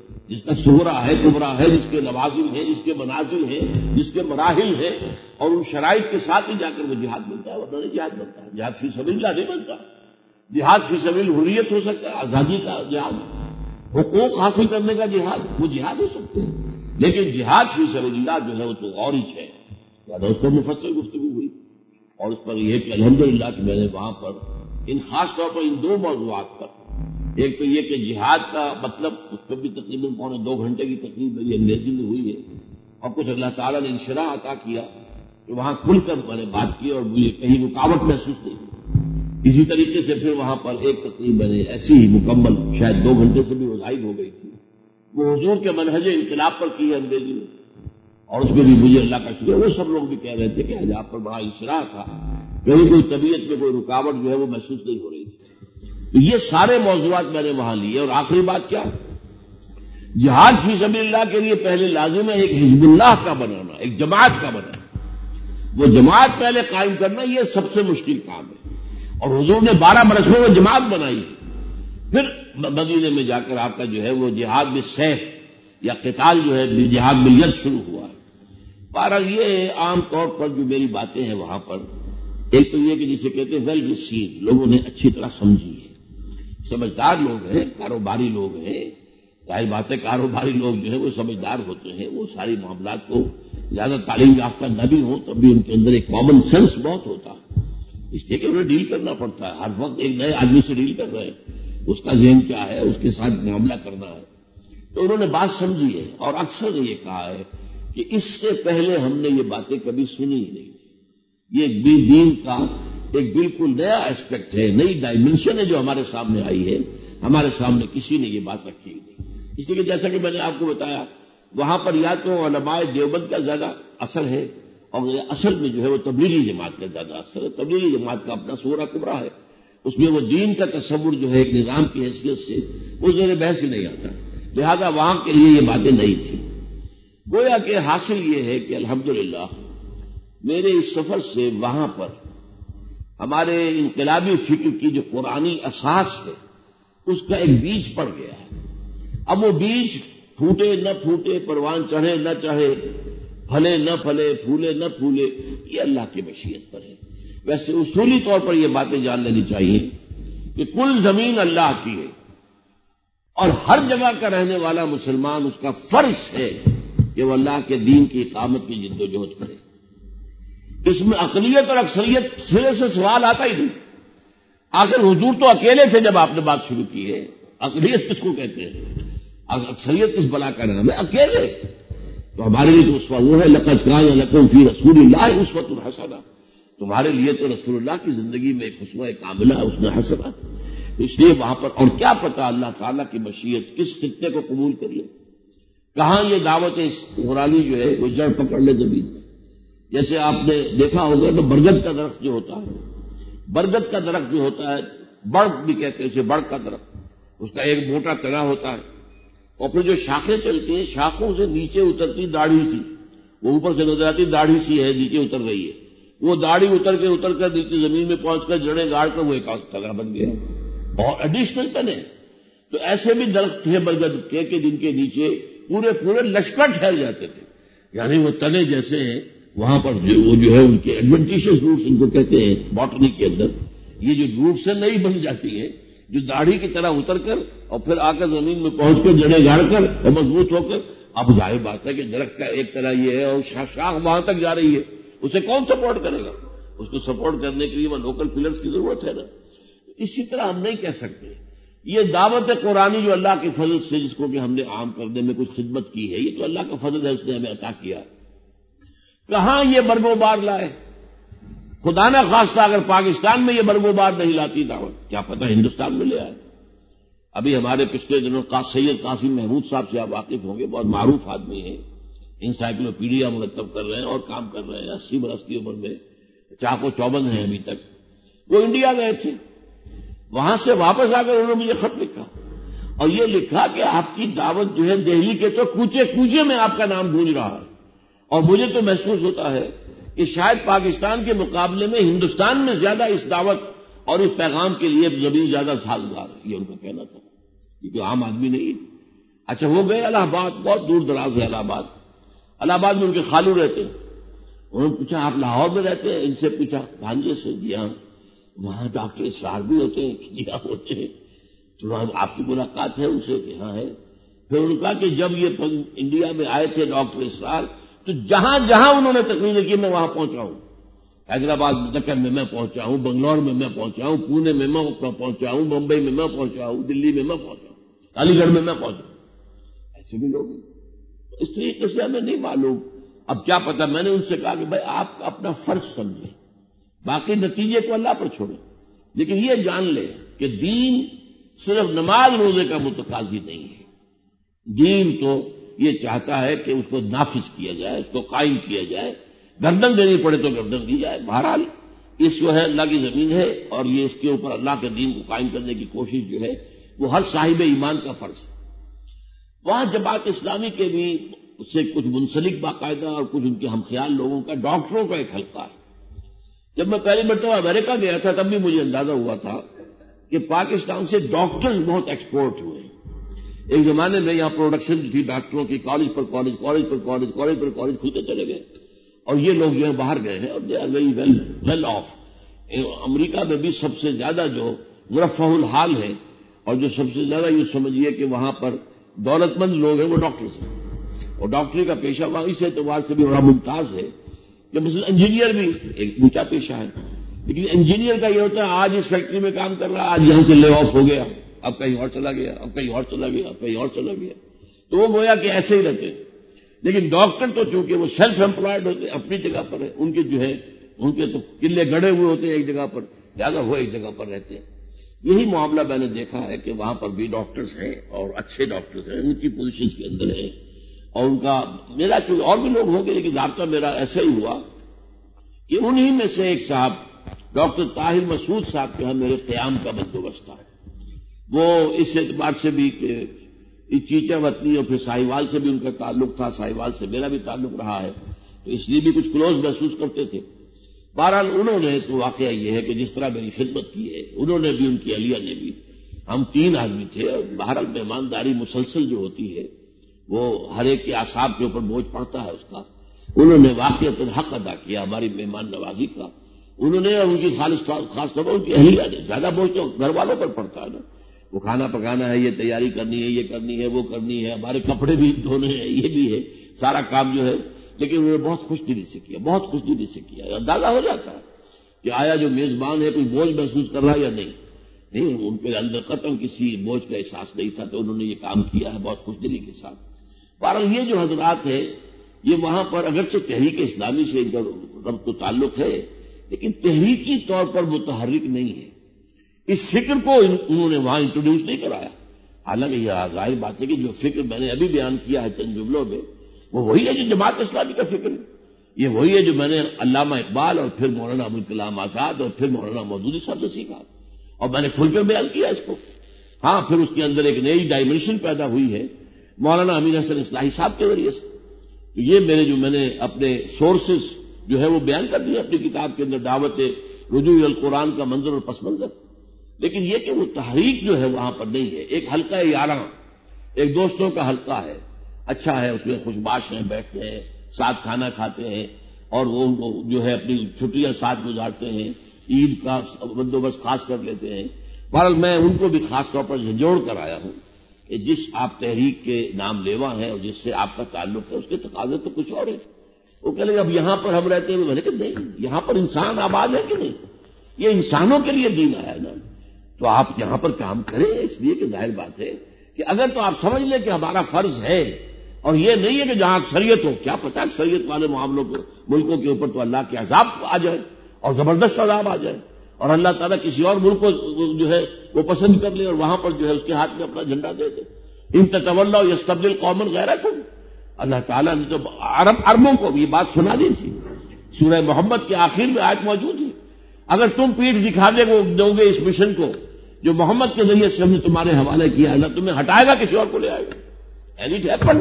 جس کا صغرا ہے کبرا ہے، جس کے لوازم ہیں، جس کے منازل ہیں، جس کے مراحل ہیں، اور ان شرائط کے ساتھ ہی جا کر وہ جہاد ملتا ہے، ورنہ نہیں جہاد بنتا ہے۔ جہاد فی سبیل اللہ نہیں بنتا۔ جہاد فی سبیل حریت ہو سکتا ہے، آزادی کا جہاد، حقوق حاصل کرنے کا جہاد، وہ جہاد ہو سکتے ہیں، لیکن جہاد فی سبیل اللہ جو ہے وہ تو اور ہی ہے۔ اس پر مفصل گفتگو ہوئی، اور اس پر یہ کہ الحمدللہ کہ میں نے وہاں پر ان خاص طور پر ان دو موضوعات پر، ایک تو یہ کہ جہاد کا مطلب، اس پر بھی تقریباً پونے دو گھنٹے کی تقریب میری انگریزی میں ہوئی ہے، اور کچھ اللہ تعالیٰ نے انشراح عطا کیا کہ وہاں کھل کر میں نے بات کی اور مجھے کہیں رکاوٹ محسوس نہیں ہوئی۔ اسی طریقے سے پھر وہاں پر ایک تقریب میں نے ایسی ہی مکمل شاید دو گھنٹے سے بھی وزائد ہو گئی تھی، وہ حضور کے منہج انقلاب پر کی ہے انگریزی میں، اور اس میں بھی مجھے اللہ کا شکر ہے، وہ سب لوگ بھی کہہ رہے تھے کہ آج آپ پر بڑا انشراح تھا، کہیں کوئی طبیعت میں کوئی رکاوٹ جو ہے وہ محسوس نہیں ہو رہی تھی۔ تو یہ سارے موضوعات میں نے وہاں لیے، اور آخری بات کیا، جہاد فی سبیل اللہ کے لیے پہلے لازم ہے ایک حزب اللہ کا بنانا، ایک جماعت کا بنانا، وہ جماعت پہلے قائم کرنا، یہ سب سے مشکل کام ہے، اور حضور نے بارہ برس میں وہ جماعت بنائی ہے۔ پھر مدینے میں جا کر آپ کا جو ہے وہ جہاد بالسیف یا قتال جو ہے جہاد بالید شروع ہوا ہے۔ بہرحال یہ عام طور پر جو میری باتیں ہیں وہاں پر، ایک تو یہ کہ جسے کہتے ہیں ویل ریسیوڈ، لوگوں نے اچھی طرح سمجھی ہے، سمجھدار لوگ ہیں، کاروباری لوگ ہیں، ظاہر بات ہے کاروباری لوگ جو ہیں وہ سمجھدار ہوتے ہیں، وہ ساری معاملات کو زیادہ تعلیم یافتہ نہ بھی ہوں تب بھی ان کے اندر ایک کامن سینس بہت ہوتا ہے، اس لیے کہ انہیں ڈیل کرنا پڑتا ہے، ہر وقت ایک نئے آدمی سے ڈیل کر رہے ہیں، اس کا ذہن کیا ہے، اس کے ساتھ معاملہ کرنا ہے، تو انہوں نے بات سمجھی ہے، اور اکثر یہ کہا ہے کہ اس سے پہلے ہم نے یہ باتیں کبھی سنی ہی نہیں تھی، یہ دین کا ایک بالکل نیا اسپیکٹ ہے، نئی ڈائمنشن ہے جو ہمارے سامنے آئی ہے، ہمارے سامنے کسی نے یہ بات رکھی ہی نہیں، اس لیے کہ جیسا کہ میں نے آپ کو بتایا وہاں پر یا تو علماء دیوبند کا زیادہ اثر ہے، اور اصل میں جو ہے وہ تبلیغی جماعت کا زیادہ اثر ہے، تبلیغی جماعت کا اپنا صغرا کبرا ہے، اس میں وہ دین کا تصور جو ہے ایک نظام کی حیثیت سے وہ زیر بحث ہی نہیں آتا، لہذا وہاں کے لیے یہ باتیں نہیں تھیں۔ گویا کہ حاصل یہ ہے کہ الحمدللہ میرے اس سفر سے وہاں پر ہمارے انقلابی فکر کی جو قرآنی اساس ہے اس کا ایک بیج پڑ گیا ہے۔ اب وہ بیج پھوٹے نہ پھوٹے، پروان چڑھے نہ چڑھے، پھلے نہ پھلے، پھولے نہ پھولے، یہ اللہ کی مشیت پر ہے۔ ویسے اصولی طور پر یہ باتیں جان لینی چاہیے کہ کل زمین اللہ کی ہے، اور ہر جگہ کا رہنے والا مسلمان اس کا فرض ہے کہ وہ اللہ کے دین کی اقامت کی جد و جہد کرے۔ اس میں اقلیت اور اکثریت سرے سے سوال آتا ہی نہیں۔ آخر حضور تو اکیلے تھے جب آپ نے بات شروع کی ہے، اقلیت کس کو کہتے ہیں، اکثریت کس بلا کا نام ہے، اکیلے۔ تو ہمارے لیے تو اسوہ وہ ہے، لقد کان لکم فی رسول اللہ اسوۃ حسنہ، تمہارے لیے تو رسول اللہ کی زندگی میں ایک اسوہ کاملہ اس نے حسنہ، اس لیے وہاں پر اور کیا پتا اللہ تعالیٰ کی مشیت کس خطے کو قبول کر لے، کہاں یہ دعوت قرآنی جو ہے وہ جڑ پکڑ لے زمین میں۔ جیسے آپ نے دیکھا ہوگا نا، برگد کا درخت جو ہوتا ہے، برگد کا درخت جو ہوتا ہے، بڑ بھی کہتے ہیں اسے، بڑ کا درخت، اس کا ایک موٹا تنا ہوتا ہے، اور پھر جو شاخیں چلتی ہیں شاخوں سے نیچے اترتی داڑھی سی، وہ اوپر سے نظر آتی داڑھی سی ہے نیچے اتر رہی ہے، وہ داڑھی اتر کے اتر کر نیچے زمین میں پہنچ کر جڑیں گاڑ کر وہ ایک تنا بن گیا، اور ایڈیشنل تنے۔ تو ایسے بھی درخت تھے برگد کے کہ جن کے نیچے پورے پورے لشکر ٹھہر جاتے تھے، یعنی وہ تنے جیسے ہیں وہاں پر جو وہ جو ہے ان کے ایڈوینٹیشس روٹس ان کو کہتے ہیں باٹنی کے اندر، یہ جو روٹ سے نہیں بن جاتی ہیں، جو داڑھی کی طرح اتر کر اور پھر آ کر زمین میں پہنچ کر جڑیں گاڑ کر اور مضبوط ہو کر، اب ظاہر بات ہے کہ درخت کا ایک طرح یہ ہے اور شاخ وہاں تک جا رہی ہے، اسے کون سپورٹ کرے گا؟ اس کو سپورٹ کرنے کے لیے وہ لوکل پلرز کی ضرورت ہے نا۔ اسی طرح ہم نہیں کہہ سکتے یہ دعوت قرآنی جو اللہ کے فضل سے جس کو کہ ہم نے عام کرنے میں کچھ خدمت کی ہے، یہ تو اللہ کا فضل ہے، اس نے ہمیں عطا کیا، کہاں یہ برگ و بار لائے؟ خدا نہ خواستہ اگر پاکستان میں یہ برگ و بار نہیں لاتی دعوت، کیا پتہ ہندوستان میں لے آئے۔ ابھی ہمارے پچھلے دنوں سید قاسم محمود صاحب سے آپ واقف ہوں گے، بہت معروف آدمی ہیں، انسائکلوپیڈیا مرتب کر رہے ہیں اور کام کر رہے ہیں، اسی برس کی عمر میں چاق و چوبند ہیں ابھی تک۔ وہ انڈیا گئے تھے، وہاں سے واپس آ کر انہوں نے مجھے خط لکھا اور یہ لکھا کہ آپ کی دعوت جو ہے دہلی کے تو کوچے کوچے میں آپ کا نام گونج رہا ہے، اور مجھے تو محسوس ہوتا ہے کہ شاید پاکستان کے مقابلے میں ہندوستان میں زیادہ اس دعوت اور اس پیغام کے لیے زمین زیادہ سازگار ہے، یہ ان کا کہنا تھا، کیونکہ عام آدمی نہیں ہے۔ اچھا وہ گئے الہ آباد، بہت دور دراز ہے الہ آباد، الہ آباد میں ان کے خالو رہتے ہیں. انہوں نے پوچھا آپ لاہور میں رہتے ہیں؟ ان سے پوچھا بھانجے سے. جی ہاں. وہاں ڈاکٹر اسرار بھی ہوتے ہیں؟ جی ہاں ہوتے ہیں. تو وہاں آپ کی ملاقات ہے ان سے؟ کہ ہاں ہے. پھر انہوں نے کہا کہ جب یہ انڈیا میں آئے تھے ڈاکٹر اسرار تو جہاں جہاں انہوں نے تقریر کی میں وہاں پہنچا ہوں. حیدرآباد دکن میں میں پہنچا ہوں، بنگلور میں میں پہنچا ہوں، پونے میں میں پہنچا ہوں، ممبئی میں میں پہنچا ہوں، دلی میں میں پہنچا ہوں، علی گڑھ میں میں پہنچا ہوں. ایسے بھی لوگ ہیں. اس طریقے سے ہمیں نہیں معلوم. اب کیا پتا، میں نے ان سے کہا کہ بھائی آپ اپنا فرض سمجھیں، باقی نتیجے کو اللہ پر چھوڑیں، لیکن یہ جان لیں کہ دین صرف نماز روزے کا متقاضی نہیں ہے. دین تو یہ چاہتا ہے کہ اس کو نافذ کیا جائے، اس کو قائم کیا جائے، گردن دینی پڑے تو گردن دی جائے. بہرحال اس جو ہے اللہ کی زمین ہے اور یہ اس کے اوپر اللہ کے دین کو قائم کرنے کی کوشش جو ہے وہ ہر صاحب ایمان کا فرض ہے. وہاں جماعت اسلامی کے بھی اس سے کچھ منسلک باقاعدہ اور کچھ ان کے ہم خیال لوگوں کا ڈاکٹروں کا ایک حلقہ ہے. جب میں پہلی مرتبہ امریکہ گیا تھا تب بھی مجھے اندازہ ہوا تھا کہ پاکستان سے ڈاکٹرز بہت ایکسپورٹ ہوئے. ایک زمانے میں یہاں پروڈکشن تھی ڈاکٹروں کی، کالج پر کالج، کالج پر کالج، کالج پر کالج کھلتے چلے گئے اور یہ لوگ جو ہے باہر گئے ہیں اور they are very well well off. America میں بھی سب سے زیادہ جو مرفہ الحال ہے اور جو سب سے زیادہ یہ سمجھیے کہ وہاں پر دولت مند لوگ ہیں وہ ڈاکٹرز ہیں. اور ڈاکٹری کا پیشہ وہاں اس اعتبار سے بھی بڑا ممتاز ہے کہ مثلا انجینئر بھی ایک اونچا پیشہ ہے. لیکن انجینئر کا یہ ہوتا ہے آج اس فیکٹری میں کام کر رہا، آج یہاں سے لے آف ہو گیا، اب کہیں اور چلا گیا، اب کہیں اور چلا گیا، اب کہیں اور چلا گیا. تو وہ گویا کہ ایسے ہی رہتے ہیں. لیکن ڈاکٹر تو چونکہ وہ سیلف امپلائڈ ہوتے ہیں، اپنی جگہ پر ہے، ان کے جو ہے ان کے تو قلعے گڑے ہوئے ہوتے ہیں ایک جگہ پر، لہٰذا وہ ایک جگہ پر رہتے ہیں. یہی معاملہ میں نے دیکھا ہے کہ وہاں پر بھی ڈاکٹرز ہیں اور اچھے ڈاکٹرز ہیں، ان کی پوزیشنز کے اندر ہیں. اور ان کا میرا چونکہ اور بھی لوگ ہوں گے لیکن رابطہ میرا ایسا ہی ہوا کہ انہی میں سے ایک صاحب ڈاکٹر طاہر مسعود صاحب کے ہاں میرے قیام کا بندوبست تھا. وہ اس اعتبار سے بھی کہ چیچا وطنی اور پھر ساہیوال سے بھی ان کا تعلق تھا، ساہیوال سے میرا بھی تعلق رہا ہے، تو اس لیے بھی کچھ کلوز محسوس کرتے تھے. بہرحال انہوں نے تو واقعہ یہ ہے کہ جس طرح میری خدمت کی ہے انہوں نے بھی، ان کی اہلیہ نے بھی، ہم تین آدمی تھے. اور بہرحال مہمانداری مسلسل جو ہوتی ہے وہ ہر ایک کے اعصاب کے اوپر بوجھ پڑتا ہے اس کا. انہوں نے واقعتاً حق ادا کیا ہماری مہمان نوازی کا. انہوں نے اور ان کی خالص خاص طور پر ان کی اہلیہ نے. زیادہ بوجھ تو گھر والوں پر پڑتا ہے نا، وہ کھانا پکانا ہے، یہ تیاری کرنی ہے، یہ کرنی ہے، وہ کرنی ہے، ہمارے کپڑے بھی دھونے ہیں، یہ بھی ہے سارا کام جو ہے. لیکن انہوں نے بہت خوش دلی سے کیا، بہت خوش دلی سے کیا. اندازہ ہو جاتا ہے کہ آیا جو میزبان ہے کوئی بوجھ محسوس کر رہا ہے یا نہیں. نہیں، ان کے اندر قطعاً کسی بوجھ کا احساس نہیں تھا، تو انہوں نے یہ کام کیا ہے بہت خوش دلی کے ساتھ. بہرحال یہ جو حضرات ہیں یہ وہاں پر اگرچہ تحریک اسلامی سے ان کا ربط و تعلق ہے لیکن تحریکی طور پر متحرک نہیں ہے. اس فکر کو انہوں نے وہاں انٹروڈیوس نہیں کرایا. حالانکہ یہ ظاہر بات ہے کہ جو فکر میں نے ابھی بیان کیا ہے چند جملوں میں وہ وہی ہے جو جماعت اسلامی کا فکر ہے. یہ وہی ہے جو میں نے علامہ اقبال اور پھر مولانا ابوالکلام آزاد اور پھر مولانا مودودی صاحب سے سیکھا اور میں نے کھل کر بیان کیا اس کو. ہاں پھر اس کے اندر ایک نئی ڈائمنشن پیدا ہوئی ہے مولانا امین حسن اصلاحی صاحب کے ذریعے سے. تو یہ میرے جو میں نے اپنے سورسز جو ہے وہ بیان کر دیے اپنی کتاب کے اندر، دعوت رجوع القرآن کا منظر اور پس منظر. لیکن یہ کہ وہ تحریک جو ہے وہاں پر نہیں ہے. ایک حلقہ یاراں، ایک دوستوں کا حلقہ ہے، اچھا ہے، اس میں خوش باش ہیں، بیٹھتے ہیں، ساتھ کھانا کھاتے ہیں اور وہ جو ہے اپنی چھٹیاں ساتھ گزارتے ہیں، عید کا بندوبست خاص کر لیتے ہیں. بہرحال میں ان کو بھی خاص طور پر جھنجھوڑ کر آیا ہوں کہ جس آپ تحریک کے نام لیوا ہیں اور جس سے آپ کا تعلق ہے اس کے تقاضے تو کچھ اور ہیں. وہ کہہ لیں اب یہاں پر ہم رہتے ہیں، میں نے کہا نہیں، یہاں پر انسان آباد ہے کہ نہیں؟ یہ انسانوں کے لیے دین آیا ہے نا. تو آپ یہاں پر کام کریں اس لیے کہ ظاہر بات ہے کہ اگر تو آپ سمجھ لیں کہ ہمارا فرض ہے اور یہ نہیں ہے کہ جہاں اکثریت ہو، کیا پتہ اکثریت والے معاملوں کو ملکوں کے اوپر تو اللہ کے عذاب آ جائے اور زبردست عذاب آ جائے اور اللہ تعالیٰ کسی اور ملک کو جو ہے وہ پسند کر لے اور وہاں پر جو ہے اس کے ہاتھ میں اپنا جھنڈا دے دے. ان تتولاؤ یستبدل قوما غیرکم. اللہ تعالیٰ نے تو عرب عربوں کو بھی یہ بات سنا دی تھی. سورہ محمد کے آخر میں آیت موجود ہے، اگر تم پیٹھ دکھا دے دو گے اس مشن کو جو محمد کے ذریعے سے ہم نے تمہارے حوالے کیا ہے، نہ تمہیں ہٹائے گا کسی اور کو لے آئے گا. And it happened.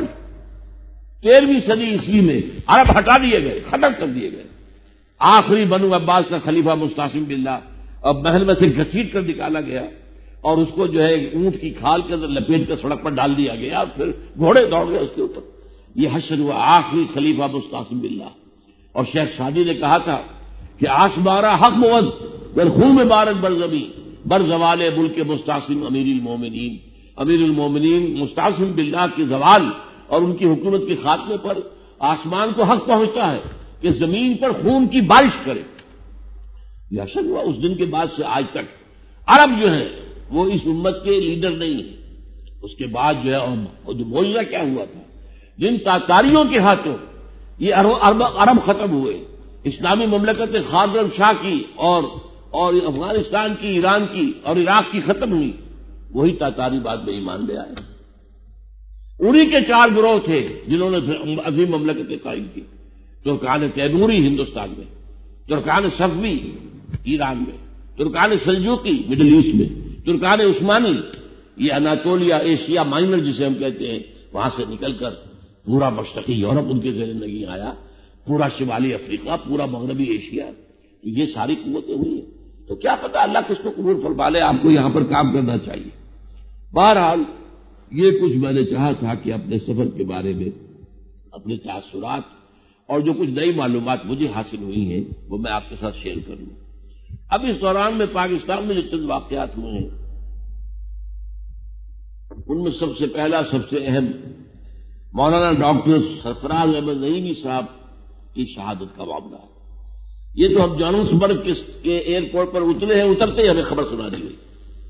تیرہویں صدی عیسوی میں عرب ہٹا دیے گئے، ختم کر دیے گئے. آخری بنو عباس کا خلیفہ مستعصم باللہ اب محل میں سے گھسیٹ کر نکالا گیا اور اس کو جو ہے اونٹ کی کھال کے اندر لپیٹ کر سڑک پر ڈال دیا گیا اور پھر گھوڑے دوڑ گئے اس کے اوپر. یہ حشر ہوا آخری خلیفہ مستعصم باللہ. اور شیخ سعدی نے کہا تھا کہ آسمارا حق بود بل خون بارک بر زمین بر زوال ملک مستعصم امیر المومنین. امیر المومنین مستعصم باللہ کے زوال اور ان کی حکومت کے خاتمے پر آسمان کو حق پہنچتا ہے کہ زمین پر خون کی بارش کرے. یہ حشر ہوا. اس دن کے بعد سے آج تک عرب جو ہیں وہ اس امت کے لیڈر نہیں ہیں. اس کے بعد جو ہے جو معجزہ کیا ہوا تھا، جن تاتاریوں کے ہاتھوں یہ عرب عرب ختم ہوئے، اسلامی مملکت خارزم شاہ کی اور اور افغانستان کی، ایران کی اور عراق کی ختم ہوئی، وہی تاتاری بعد میں ایمان لے آئے. انہی کے چار گروہ تھے جنہوں نے عظیم مملکتیں قائم کی. ترکان تیموری ہندوستان میں، ترکان صفوی ایران میں، ترکان سلجوقی مڈل ایسٹ میں، ترکان عثمانی یہ اناطولیا ایشیا مائنر جسے ہم کہتے ہیں وہاں سے نکل کر پورا مشرقی یورپ ان کے زیر نگیں آیا، پورا شمالی افریقہ، پورا مغربی ایشیا، یہ ساری قوتیں ہوئی ہیں. تو کیا پتہ اللہ کس کو قبول فرما لے. آپ کو یہاں پر کام کرنا چاہیے. بہرحال یہ کچھ میں نے چاہا تھا کہ اپنے سفر کے بارے میں اپنے تاثرات اور جو کچھ نئی معلومات مجھے حاصل ہوئی ہیں وہ میں آپ کے ساتھ شیئر کر لوں. اب اس دوران میں پاکستان میں جو چند واقعات ہوئے ہیں ان میں سب سے پہلا، سب سے اہم مولانا ڈاکٹر سرفراز احمد نعیمی صاحب کی شہادت کا معاملہ ہے. یہ تو ہم جوہانسبرگ کے ایئرپورٹ پر اترے ہیں، اترتے ہی ہمیں خبر سنا دی گئی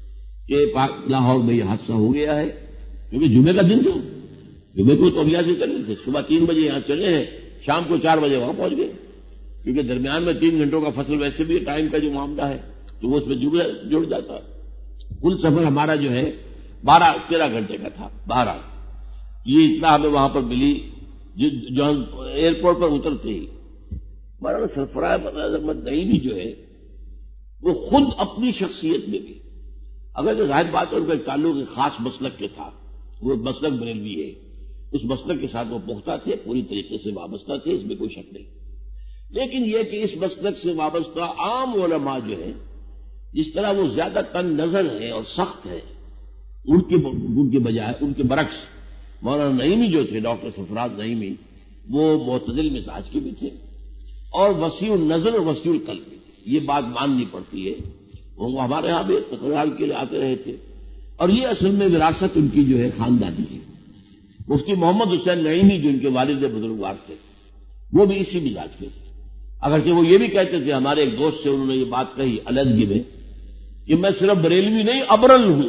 کہ لاہور میں یہ حادثہ ہو گیا ہے، کیونکہ جمعے کا دن تھا. جمعے کو تو اب یہاں سے چلے تھے، صبح تین بجے یہاں چلے ہیں، شام کو چار بجے وہاں پہنچ گئے، کیونکہ درمیان میں تین گھنٹوں کا فصل ویسے بھی ٹائم کا جو معاملہ ہے تو وہ اس میں جڑ جاتا ہے. کل سفر ہمارا جو ہے بارہ تیرہ گھنٹے کا تھا. بارہ یہ اتنا ہمیں وہاں پر ملی جو ایئرپورٹ پر اترتے ہی. مولانا سرفراز احمد نعیمی جو ہے وہ خود اپنی شخصیت میں بھی، اگر جو ظاہر بات ہے ان کا ایک تعلق ایک خاص مسلک کے تھا، وہ مسلک بریلوی ہے، اس مسلک کے ساتھ وہ پختہ تھے، پوری طریقے سے وابستہ تھے، اس میں کوئی شک نہیں. لیکن یہ کہ اس مسلک سے وابستہ عام علماء جو ہیں جس طرح وہ زیادہ تنگ نظر ہیں اور سخت ہیں، ان کے ان کے بجائے ان کے برعکس مولانا نعیمی جو تھے، ڈاکٹر سرفراز نعیمی، وہ معتدل مزاج کے بھی تھے اور وسیع النظر اور وسیع القلب بھی تھے. یہ بات ماننی پڑتی ہے. وہ ہمارے یہاں بھی تقرار کے لیے آتے رہے تھے اور یہ اصل میں وراثت ان کی جو ہے خاندانی ہے. مفتی محمد حسین نعیمی جو ان کے والد بزرگوار تھے وہ بھی اسی مزاج کے تھے. اگرچہ وہ یہ بھی کہتے تھے، ہمارے ایک دوست سے انہوں نے یہ بات کہی علیحدگی میں کہ میں صرف بریلوی نہیں ابرل ہوں،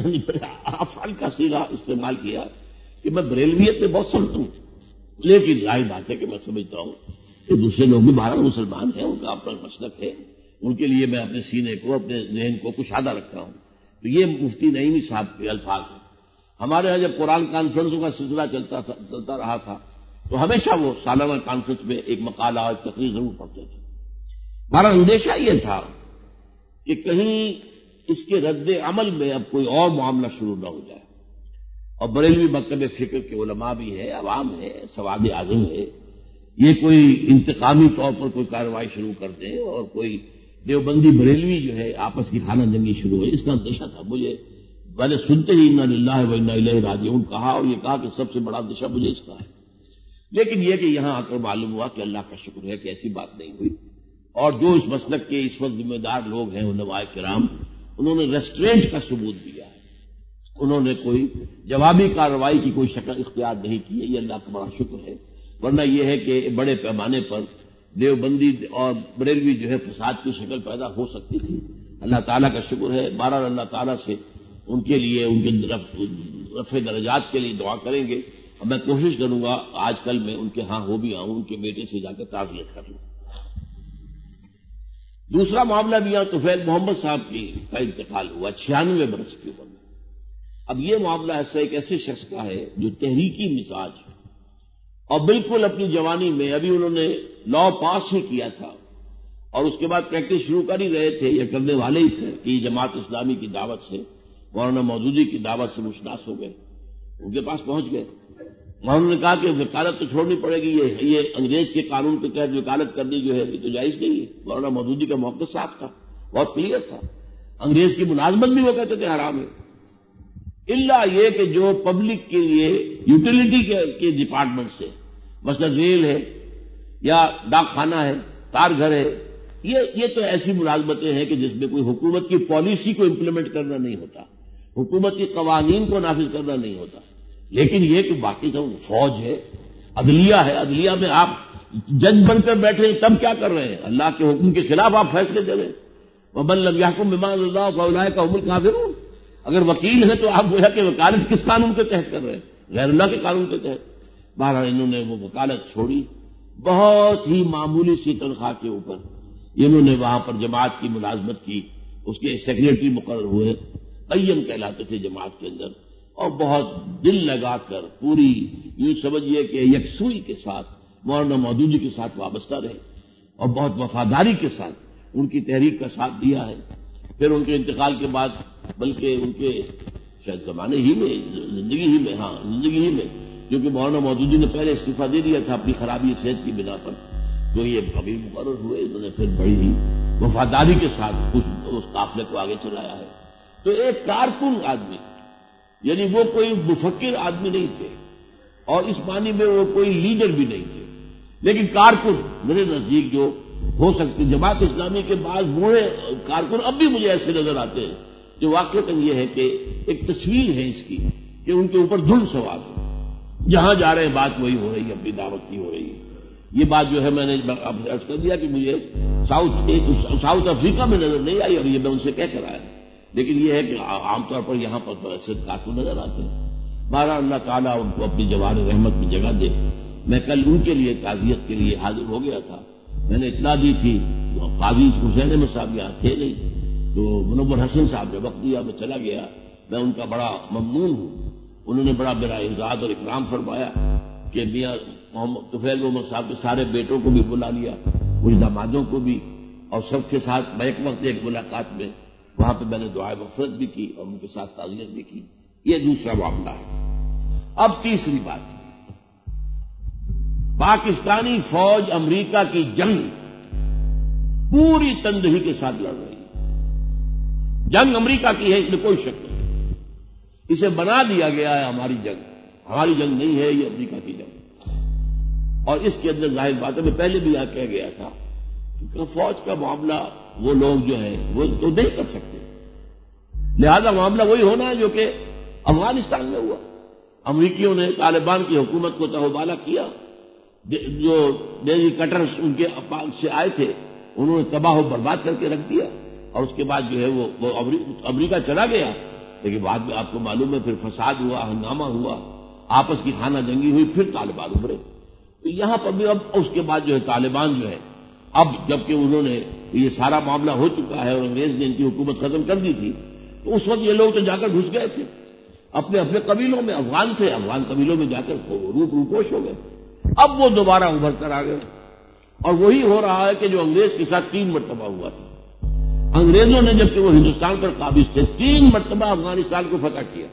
افعال کا صیغہ استعمال کیا کہ میں بریلویت میں بہت سخت ہوں. لیکن ظاہر بات ہے کہ میں سمجھتا ہوں کہ دوسرے لوگ بھی بہرحال مسلمان ہیں، ان کا اپنا مسلک ہے، ان کے لیے میں اپنے سینے کو، اپنے ذہن کو کشادہ رکھتا ہوں. تو یہ مفتی نعیمی صاحب کے الفاظ ہیں. ہمارے یہاں جب قرآن کانفرنسوں کا سلسلہ چلتا تھا چلتا رہا تھا تو ہمیشہ وہ سالانہ کانفرنس میں ایک مقالہ اور تقریر ضرور پڑھتے تھے. ہمارا اندیشہ یہ تھا کہ کہیں اس کے رد عمل میں اب کوئی اور معاملہ شروع نہ ہو جائے. اور بریلوی مکتب فکر کے علماء بھی ہے، عوام ہے، سواد اعظم ہے، یہ کوئی انتقامی طور پر کوئی کارروائی شروع کر دیں اور کوئی دیوبندی بریلوی جو ہے آپس کی خانہ جنگی شروع ہوئی، اس کا اندیشہ تھا مجھے. میں نے سنتے ہی انا للہ و انا الیہ راجعون کہا اور یہ کہا کہ سب سے بڑا اندیشہ مجھے اس کا ہے. لیکن یہ کہ یہاں آ کر معلوم ہوا کہ اللہ کا شکر ہے کہ ایسی بات نہیں ہوئی. اور جو اس مسلک کے اس وقت ذمہ دار لوگ ہیں علماء کرام، انہوں نے ریسٹرینٹ کا ثبوت دیا ہے. انہوں نے کوئی جوابی کارروائی کی کوئی شکل اختیار نہیں کی ہے. یہ اللہ کا بڑا شکر ہے. ورنہ یہ ہے کہ بڑے پیمانے پر دیوبندی اور بریلوی جو ہے فساد کی شکل پیدا ہو سکتی تھی. اللہ تعالیٰ کا شکر ہے. بہرحال اللہ تعالیٰ سے ان کے لیے، ان کے رفع درجات کے لیے دعا کریں گے. اور میں کوشش کروں گا آج کل میں ان کے ہاں ہو بھی آؤں، ان کے بیٹے سے جا کر تعزیت کر لوں. دوسرا معاملہ بھی یہاں طفیل محمد صاحب کی کا انتقال ہوا چھیانوے برس کی عمر میں. اب یہ معاملہ ایسا ایک ایسے شخص کا ہے جو تحریکی مزاج اور بالکل اپنی جوانی میں ابھی انہوں نے لا پاس ہی کیا تھا اور اس کے بعد پریکٹس شروع کر ہی رہے تھے یا کرنے والے ہی تھے کہ جماعت اسلامی کی دعوت سے، مولانا مودودی کی دعوت سے مشناس ہو گئے، ان کے پاس پہنچ گئے. انہوں نے کہا کہ وکالت تو چھوڑنی پڑے گی، یہ یہ انگریز کے قانون کے تحت وکالت کرنی جو ہے یہ تو جائز نہیں ہے. مولانا مودودی کا موقف صاف تھا، بہت کلیئر تھا. انگریز کی ملازمت بھی وہ کہتے تھے حرام ہے، الا یہ کہ جو پبلک کے لیے یوٹیلیٹی کے ڈپارٹمنٹ سے، مثلا ریل ہے یا ڈاک خانہ ہے، تار گھر ہے، یہ یہ تو ایسی ملازمتیں ہیں کہ جس میں کوئی حکومت کی پالیسی کو امپلیمنٹ کرنا نہیں ہوتا، حکومت کے قوانین کو نافذ کرنا نہیں ہوتا۔ لیکن یہ کہ باقی تو فوج ہے، عدلیہ ہے، عدلیہ میں آپ جج بن کر بیٹھے ہیں تب کیا کر رہے ہیں؟ اللہ کے حکم کے خلاف آپ فیصلے دے رہے ہیں۔ وَمَن لَّمْ يَحْكُم بِمَا أَنزَلَ اللَّهُ فَأُولَٰئِكَ هُمُ الْكَافِرُونَ۔ اگر وکیل ہیں تو آپ گویا کہ وکالت کس قانون کے تحت کر رہے ہیں؟ غیر اللہ کے قانون کے تحت۔ بہرحال انہوں نے وہ وکالت چھوڑی، بہت ہی معمولی سی تنخواہ کے اوپر انہوں نے وہاں پر جماعت کی ملازمت کی، اس کے سیکریٹری مقرر ہوئے، قیم کہلاتے تھے جماعت کے اندر، اور بہت دل لگا کر پوری یوں سمجھیے کہ یکسوئی کے ساتھ مولانا مودودی کے ساتھ وابستہ رہے اور بہت وفاداری کے ساتھ ان کی تحریک کا ساتھ دیا ہے۔ پھر ان کے انتقال کے بعد بلکہ ان کے شاید زمانے ہی میں، زندگی ہی میں، ہاں زندگی ہی میں، کیونکہ مولانا مودودی نے پہلے استعفیٰ دے دیا تھا اپنی خرابی صحت کی بنا پر، تو یہ ابھی مقرر ہوئے، انہوں نے پھر بڑی ہی وفاداری کے ساتھ اس, اس قافلے کو آگے چلایا ہے۔ تو ایک کارکن آدمی، یعنی وہ کوئی مفکر آدمی نہیں تھے اور اس معنی میں وہ کوئی لیڈر بھی نہیں تھے، لیکن کارکن میرے نزدیک جو ہو سکتے، جماعت اسلامی کے بعض بوڑھے کارکن اب بھی مجھے ایسے نظر آتے ہیں جو واقعتاً یہ ہے کہ ایک تصویر ہے اس کی کہ ان کے اوپر دھند سوار ہے، جہاں جا رہے ہیں بات وہی ہو رہی ہے، اپنی دعوت کی ہو رہی ہے۔ یہ بات جو ہے میں نے عرض کر دیا کہ مجھے ساؤتھ ساؤتھ افریقہ میں نظر نہیں آئی اور یہ میں ان سے کہہ کر آیا، لیکن یہ ہے کہ عام طور پر یہاں پر ایسے کارکن نظر آتے ہیں۔ بہرحال اللہ تعالیٰ ان کو اپنی جوار رحمت میں جگہ دے۔ میں کل ان کے لیے تعزیت کے لیے حاضر ہو گیا تھا، میں نے اطلاع دی تھی، قاضی حسین احمد صاحب یہاں تھے نہیں، تو منور حسن صاحب نے وقت دیا، میں چلا گیا، میں ان کا بڑا ممنون ہوں۔ انہوں نے بڑا میرا اعزاز اور اکرام فرمایا کہ میاں محمد طفیل محمد صاحب کے سارے بیٹوں کو بھی بلا لیا، کچھ دامادوں کو بھی، اور سب کے ساتھ میں ایک وقت ایک ملاقات میں وہاں پہ میں نے دعائے مغفرت بھی کی اور ان کے ساتھ تعزیت بھی کی۔ یہ دوسرا معاملہ ہے۔ اب تیسری بات، پاکستانی فوج امریکہ کی جنگ پوری تندہی کے ساتھ لڑ رہی ہے۔ جنگ امریکہ کی ہے، اس میں کوئی شک نہیں، اسے بنا دیا گیا ہے ہماری جنگ، ہماری جنگ نہیں ہے، یہ امریکہ کی جنگ۔ اور اس کے اندر ظاہر بات ہے، میں پہلے بھی یہاں کہہ گیا تھا کہ فوج کا معاملہ وہ لوگ جو ہیں وہ تو نہیں کر سکتے، لہذا معاملہ وہی ہونا ہے جو کہ افغانستان میں ہوا۔ امریکیوں نے طالبان کی حکومت کو تہوبالا کیا، جو ڈیلی کٹرز ان کے سے آئے تھے انہوں نے تباہ و برباد کر کے رکھ دیا، اور اس کے بعد جو ہے وہ وہ امریکہ چلا گیا، لیکن بعد میں آپ کو معلوم ہے پھر فساد ہوا، ہنگامہ ہوا، آپس کی خانہ جنگی ہوئی، پھر طالبان ابھرے۔ تو یہاں پر بھی اب اس کے بعد جو ہے طالبان جو ہے اب جبکہ انہوں نے یہ سارا معاملہ ہو چکا ہے اور انگریز نے ان کی حکومت ختم کر دی تھی، تو اس وقت یہ لوگ تو جا کر گھس گئے تھے اپنے اپنے قبیلوں میں، افغان تھے، افغان قبیلوں میں جا کر روپ روپوش ہو گئے۔ اب وہ دوبارہ ابھر کر آ گئے، اور وہی ہو رہا ہے کہ جو انگریز کے ساتھ تین مرتبہ ہوا تھا۔ انگریزوں نے جبکہ وہ ہندوستان پر قابض تھے تین مرتبہ افغانستان کو فتح کیا،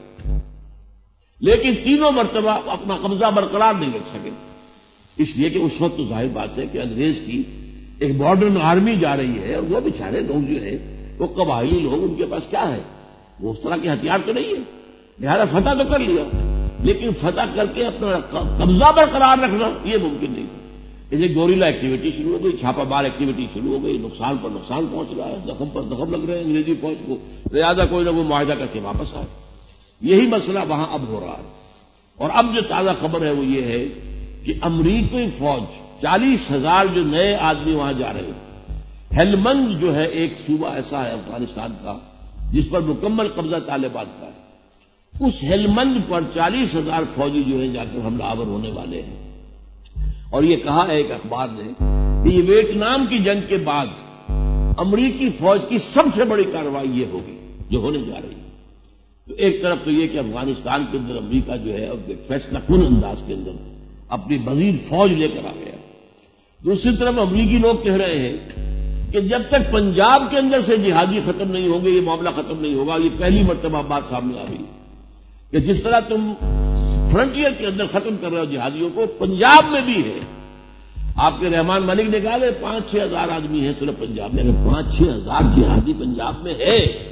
لیکن تینوں مرتبہ اپنا قبضہ برقرار نہیں رکھ سکے، اس لیے کہ اس وقت تو ظاہر بات ہے کہ انگریز کی ایک ماڈرن آرمی جا رہی ہے، اور وہ بیچارے لوگ جو ہیں وہ قبائلی لوگ، ان کے پاس کیا ہے، وہ اس طرح کے ہتھیار تو نہیں ہے، لہذا فتح تو کر لیا، لیکن فتح کر کے اپنا قبضہ برقرار رکھنا یہ ممکن نہیں ہے۔ اسے گوریلا ایکٹیویٹی شروع ہو گئی، چھاپہ مار ایکٹیویٹی شروع ہو گئی، نقصان پر نقصان پہنچ رہا ہے، زخم پر زخم لگ رہے ہیں انگریزی فوج کو، لہذا کوئی نہ کوئی معاہدہ کر کے واپس آئے۔ یہی مسئلہ وہاں اب ہو رہا ہے، اور اب جو تازہ خبر ہے وہ یہ ہے کہ امریکی فوج چالیس ہزار جو نئے آدمی وہاں جا رہے ہیں۔ ہیلمند جو ہے ایک صوبہ ایسا ہے افغانستان کا جس پر مکمل قبضہ طالبان کا ہے، اس ہیلمند پر چالیس ہزار فوجی جو ہیں جا کر حملہ آور ہونے والے ہیں، اور یہ کہا ہے ایک اخبار نے کہ یہ ویتنام کی جنگ کے بعد امریکی فوج کی سب سے بڑی کارروائی یہ ہوگی جو ہونے جا رہی ہے۔ تو ایک طرف تو یہ کہ افغانستان کے اندر امریکہ جو ہے اب ایک فیصلہ کن انداز کے اندر اپنی مزید فوج لے کر آ گیا، دوسری طرف امریکی لوگ کہہ رہے ہیں کہ جب تک پنجاب کے اندر سے جہادی ختم نہیں ہوں گے یہ معاملہ ختم نہیں ہوگا۔ یہ پہلی مرتبہ بات سامنے آ رہی ہے کہ جس طرح تم فرنٹیئر کے اندر ختم کر رہے ہو جہادیوں کو، پنجاب میں بھی ہے۔ آپ کے رحمان ملک نے کہا کہ پانچ چھ ہزار آدمی ہیں صرف پنجاب میں، اگر پانچ چھ ہزار جہادی پنجاب میں ہے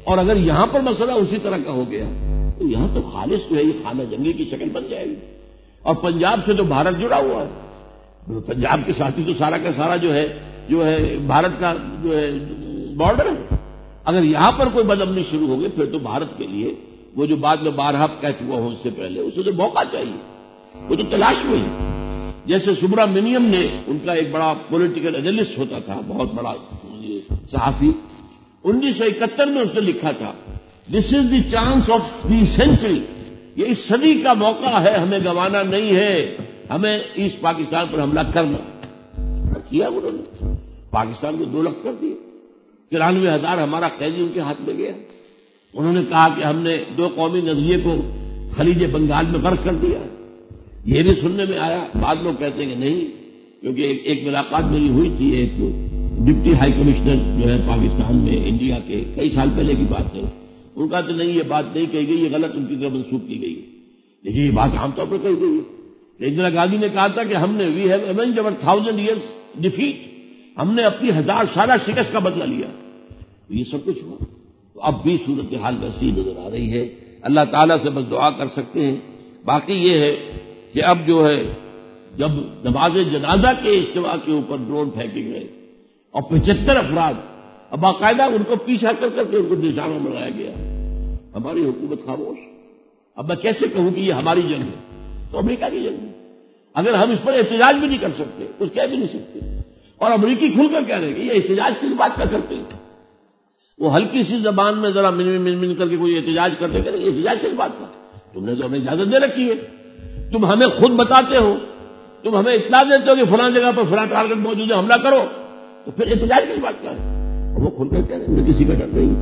اور اگر یہاں پر مسئلہ اسی طرح کا ہو گیا تو یہاں تو خالص جو ہے یہ خانہ جنگی کی شکل بن جائے گی. اور پنجاب سے تو بھارت جڑا ہوا ہے، پنجاب کے ساتھ ہی تو سارا کا سارا جو ہے جو ہے بھارت کا جو ہے بارڈر ہے. اگر یہاں پر کوئی بدامنی شروع ہو گئی پھر تو بھارت کے لیے وہ جو بعد میں بارہا کہہ چکا ہوں اس سے پہلے اسے تو موقع چاہیے، وہ تو تلاش میں ہے. جیسے سبرامنیم نے ان کا ایک بڑا پولیٹیکل اینالسٹ ہوتا تھا، بہت بڑا صحافی، انیس سو اکہتر میں اس نے لکھا تھا this is the chance of the century, یہ اس صدی کا موقع ہے، ہمیں گنوانا نہیں ہے، ہمیں ایسٹ پاکستان پر حملہ کرنا. کیا انہوں نے، پاکستان کو دو لخت کر دیے، ترانوے ہزار ہمارا قیدی ان کے ہاتھ میں گیا. انہوں نے کہا کہ ہم نے دو قومی نظریے کو خلیج بنگال میں غرق کر دیا. یہ بھی سننے میں آیا، بعد لوگ کہتے ہیں کہ نہیں، کیونکہ ایک, ایک ملاقات میری ہوئی تھی ایک ڈپٹی ہائی کمشنر جو ہے پاکستان میں انڈیا کے، کئی سال پہلے کی بات ہے. ان کا تو نہیں، یہ بات نہیں کہی گئی، یہ غلط ان کی طرف منسوخ کی گئی ہے. لیکن یہ بات عام طور پر کہی گئی ہے. اندرا گاندھی نے کہا تھا کہ ہم نے وی ہیو ایونجڈ اور تھاؤزینڈ ایئرس ڈیفیٹ، ہم نے اپنی ہزار سالہ شکست کا بدلہ لیا. یہ سب کچھ ہوا. تو اب بھی صورتحال ویسی نظر آ رہی ہے. اللہ تعالیٰ سے بس دعا کر سکتے ہیں. باقی یہ ہے کہ اب جو ہے جب نماز جنازہ کے اجتماع کے اوپر ڈرون پھینکے گئے اور پچہتر افراد اب باقاعدہ ان کو پیچھا کر کر کے ان کو نشانہ بنایا گیا، ہماری حکومت خاموش. اب میں کیسے کہوں کہ یہ ہماری جنگ ہے؟ تو امریکہ کی جنگ ہے. اگر ہم اس پر احتجاج بھی نہیں کر سکتے، کچھ کہہ بھی نہیں سکتے، اور امریکی کھل کر کہہ رہے ہیں کہ یہ احتجاج کس بات کا کرتے ہیں؟ وہ ہلکی سی زبان میں ذرا من من من کر کے کوئی احتجاج کرتے کہ یہ احتجاج کس بات کا؟ تم نے تو ہمیں اجازت دے رکھی ہے، تم ہمیں خود بتاتے ہو، تم ہمیں اطلاع دیتے ہو کہ فلاں جگہ پر فلاں ٹارگٹ موجود ہے، حملہ کرو، تو پھر احتجاج کس بات کا ہے؟ اور وہ کھل کر کہہ رہے ہیں کسی کا ڈر نہیں.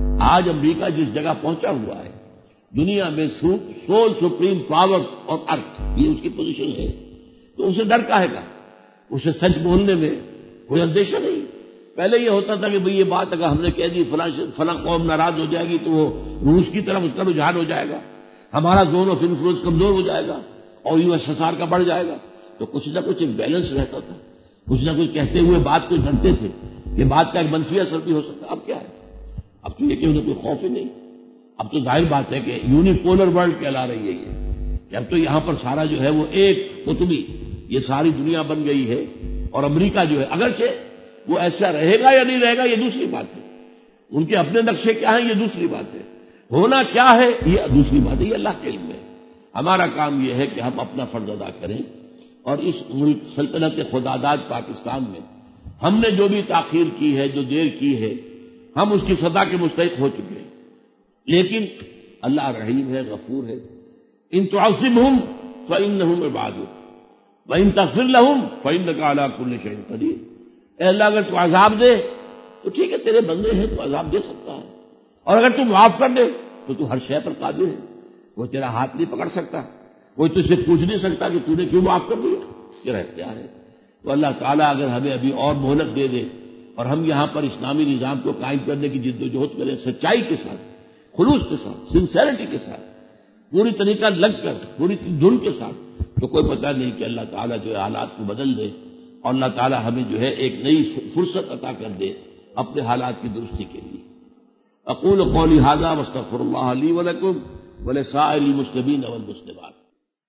آج امریکہ جس جگہ پہنچا ہوا ہے دنیا میں سول سپریم پاور اور ارتھ، یہ اس کی پوزیشن ہے، تو اسے ڈر کاہے گا؟ اسے سچ بولنے میں کوئی اندیشہ نہیں. پہلے یہ ہوتا تھا کہ بھئی یہ بات اگر ہم نے کہہ دی فلاں فلاں قوم ناراض ہو جائے گی تو وہ روس کی طرف اس کا رجحان ہو جائے گا، ہمارا زون آف انفلوئنس کمزور ہو جائے گا اور یو ایس ایس آر کا بڑھ جائے گا. تو کچھ نہ کچھ ایک بیلنس رہتا تھا، کچھ نہ کچھ کہتے ہوئے بات کو ڈرتے تھے. یہ بات کا ایک منفی اثر بھی ہو سکتا. اب کیا ہے؟ اب تو یہ کہ انہیں کوئی خوف ہی نہیں. اب تو ظاہر بات ہے کہ یونیپولر ورلڈ کہلا رہی ہے یہ، کہ اب تو یہاں پر سارا جو ہے وہ ایک قطبی یہ ساری دنیا بن گئی ہے. اور امریکہ جو ہے اگرچہ وہ ایسا رہے گا یا نہیں رہے گا یہ دوسری بات ہے، ان کے اپنے نقشے کیا ہیں یہ دوسری بات ہے، ہونا کیا ہے یہ دوسری بات ہے، یہ اللہ کے علم میں. ہمارا کام یہ ہے کہ ہم اپنا فرض ادا کریں اور اس ملک سلطنت خداداد پاکستان میں ہم نے جو بھی تاخیر کی ہے، جو دیر کی ہے، ہم اس کی سزا کے مستحق ہو چکے ہیں. لیکن اللہ رحیم ہے، غفور ہے. ان تعذبہم فإنہم عبادک وإن تغفر لهم فإنک علی کل شیء قدیر. اے اللہ اگر تو عذاب دے تو ٹھیک ہے، تیرے بندے ہیں، تو عذاب دے سکتا ہے، اور اگر تو معاف کر دے تو تو ہر شے پر قادر ہے. کوئی تیرا ہاتھ نہیں پکڑ سکتا، کوئی تجھ سے پوچھ نہیں سکتا کہ تو نے کیوں معاف کر دیا، تیرا اختیار ہے. تو اللہ تعالیٰ اگر ہمیں ابھی اور مہلت دے دے اور ہم یہاں پر اسلامی نظام کو قائم کرنے کی جد و جہد کریں سچائی کے ساتھ، خلوص کے ساتھ، سنسیرٹی کے ساتھ، پوری طریقہ لگ کر، پوری دھن کے ساتھ، تو کوئی پتہ نہیں کہ اللہ تعالیٰ جو ہے حالات کو بدل دے اور اللہ تعالیٰ ہمیں جو ہے ایک نئی فرصت عطا کر دے اپنے حالات کی درستی کے لیے. اقول قولی ھذا واستغفر اللہ لی ولکم ولسائر المسلمین والمسلمات.